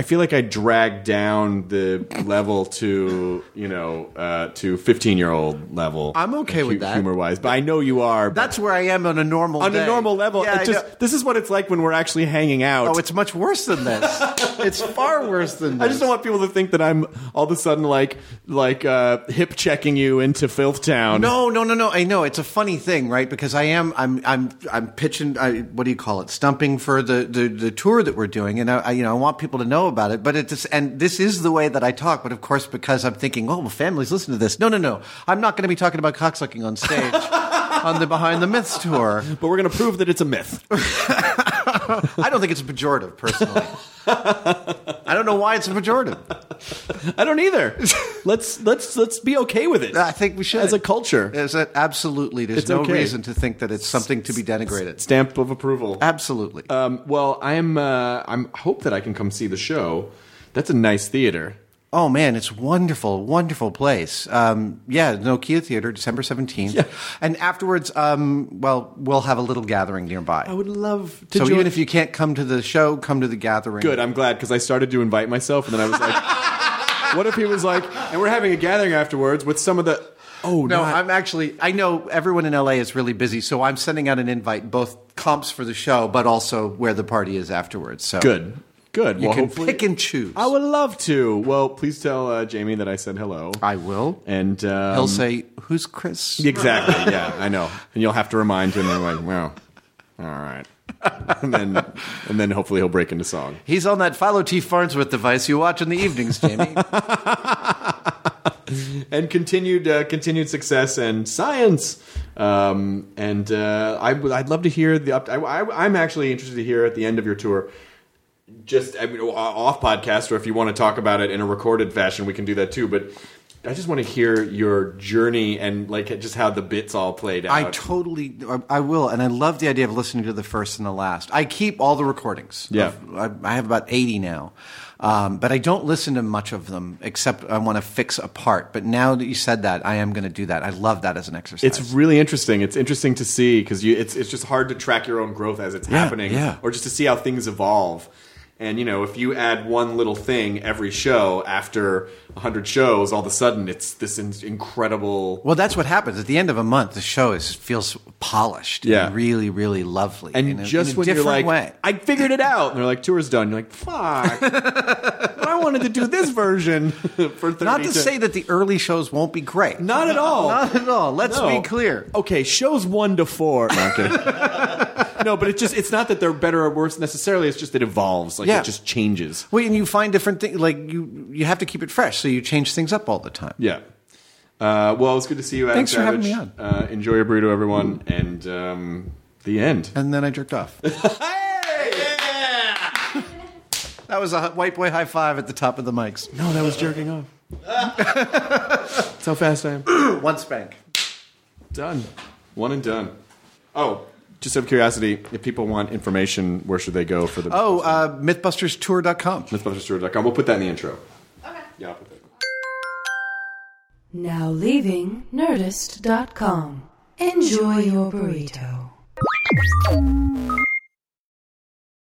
Speaker 1: I feel like I dragged down the level to, you know, uh, to fifteen-year-old level.
Speaker 2: I'm okay with that.
Speaker 1: Humor-wise, but I know you are.
Speaker 2: That's where I am on a normal
Speaker 1: on
Speaker 2: day.
Speaker 1: a normal level.
Speaker 2: Yeah,
Speaker 1: it just, this is what it's like when we're actually hanging out.
Speaker 2: Oh, it's much worse than this. It's far worse than this.
Speaker 1: I just don't want people to think that I'm all of a sudden like like uh, hip checking you into Filth Town.
Speaker 2: No, no, no, no. I know it's a funny thing, right? Because I am, I'm, I'm, I'm pitching. I, what do you call it? Stumping for the, the, the tour that we're doing, and I, I, you know, I want people to know about it. But it just, and this is the way that I talk. But of course, because I'm thinking, oh, well, families listen to this. No, no, no. I'm not going to be talking about cocksucking on stage on the Behind the Myths tour.
Speaker 1: But we're going to prove that it's a myth.
Speaker 2: I don't think it's a pejorative, personally. I don't know why it's a pejorative.
Speaker 1: I don't either. Let's let's let's be okay with it.
Speaker 2: I think we should.
Speaker 1: As a culture.
Speaker 2: Is it absolutely? There's
Speaker 1: It's
Speaker 2: no
Speaker 1: okay.
Speaker 2: reason to think that it's something to be denigrated.
Speaker 1: Stamp of approval.
Speaker 2: Absolutely.
Speaker 1: Um, well, I'm uh, I'm hope that I can come see the show. That's a nice theater.
Speaker 2: Oh, man, it's wonderful, wonderful place. Um, yeah, Nokia Theater, December seventeenth.
Speaker 1: Yeah.
Speaker 2: And afterwards, um, well, we'll have a little gathering nearby.
Speaker 1: I would love to
Speaker 2: so
Speaker 1: join.
Speaker 2: even if you can't come to the show, come to the gathering.
Speaker 1: Good, I'm glad, because I started to invite myself, and then I was like, what if he was like, and we're having a gathering afterwards with some of the... Oh,
Speaker 2: No,
Speaker 1: not-
Speaker 2: I'm actually, I know everyone in L A is really busy, so I'm sending out an invite, both comps for the show, but also where the party is afterwards. So
Speaker 1: Good. Good.
Speaker 2: You
Speaker 1: well,
Speaker 2: can
Speaker 1: hopefully,
Speaker 2: pick and choose.
Speaker 1: I would love to. Well, please tell uh, Jamie that I said hello.
Speaker 2: I will.
Speaker 1: And um,
Speaker 2: He'll say, who's Chris?
Speaker 1: exactly. Yeah, I know. And you'll have to remind him. And like, well, all right. And then, and then hopefully he'll break into song.
Speaker 2: He's on that Philo T. Farnsworth device you watch in the evenings, Jamie.
Speaker 1: And continued, uh, continued success and science. Um, and uh, I, would- I'd love to hear the. Up- I, I, I'm actually interested to hear at the end of your tour. Just I mean, off podcast, or if you want to talk about it in a recorded fashion, we can do that too. But I just want to hear your journey and like just how the bits all played out.
Speaker 2: I totally, I will, and I love the idea of listening to the first and the last. I keep all the recordings.
Speaker 1: Yeah.
Speaker 2: of- I, I have about eighty now, um, but I don't listen to much of them except I want to fix a part. But now that you said that, I am going to do that. I love that as an exercise.
Speaker 1: It's really interesting. It's interesting to see because you it's it's just hard to track your own growth as it's
Speaker 2: Yeah,
Speaker 1: happening,
Speaker 2: yeah.
Speaker 1: or just to see how things evolve. And, you know, if you add one little thing every show after one hundred shows, all of a sudden it's this in- incredible...
Speaker 2: Well, that's what happens. At the end of a month, the show is feels polished
Speaker 1: Yeah.
Speaker 2: and really, really lovely.
Speaker 1: And
Speaker 2: in a,
Speaker 1: just
Speaker 2: in a
Speaker 1: when you're
Speaker 2: different
Speaker 1: like,
Speaker 2: way.
Speaker 1: I figured it out. And they're like, tour's done. You're like, fuck. But I wanted to do this version for thirty
Speaker 2: Not to
Speaker 1: to-
Speaker 2: say that the early shows won't be great.
Speaker 1: Not at all.
Speaker 2: Not at all. Let's
Speaker 1: No.
Speaker 2: be clear.
Speaker 1: Okay, shows one to four. No, I'm kidding. No, but it's just, it's not that they're better or worse necessarily. It's just it evolves. Like,
Speaker 2: Yeah.
Speaker 1: it just changes.
Speaker 2: Well, and you find different things. Like you, you have to keep it fresh, so you change things up all the time.
Speaker 1: Yeah. Uh, well, it's good to see you, Adam
Speaker 2: Thanks for having
Speaker 1: Savage.
Speaker 2: me on.
Speaker 1: Uh, enjoy your burrito, everyone. And um, the end.
Speaker 2: And then I jerked off. That was a white boy high five at the top of the mics.
Speaker 1: No, that was jerking off. That's how fast I am.
Speaker 2: One spank.
Speaker 1: Done. One and done. Oh, just out of curiosity, if people want information, where should they go for the
Speaker 2: Oh, uh, mythbusters tour dot com.
Speaker 1: mythbusters tour dot com? We'll put that in the intro.
Speaker 3: Okay.
Speaker 1: Yeah, I'll put that.
Speaker 4: Now leaving Nerdist dot com. Enjoy your burrito.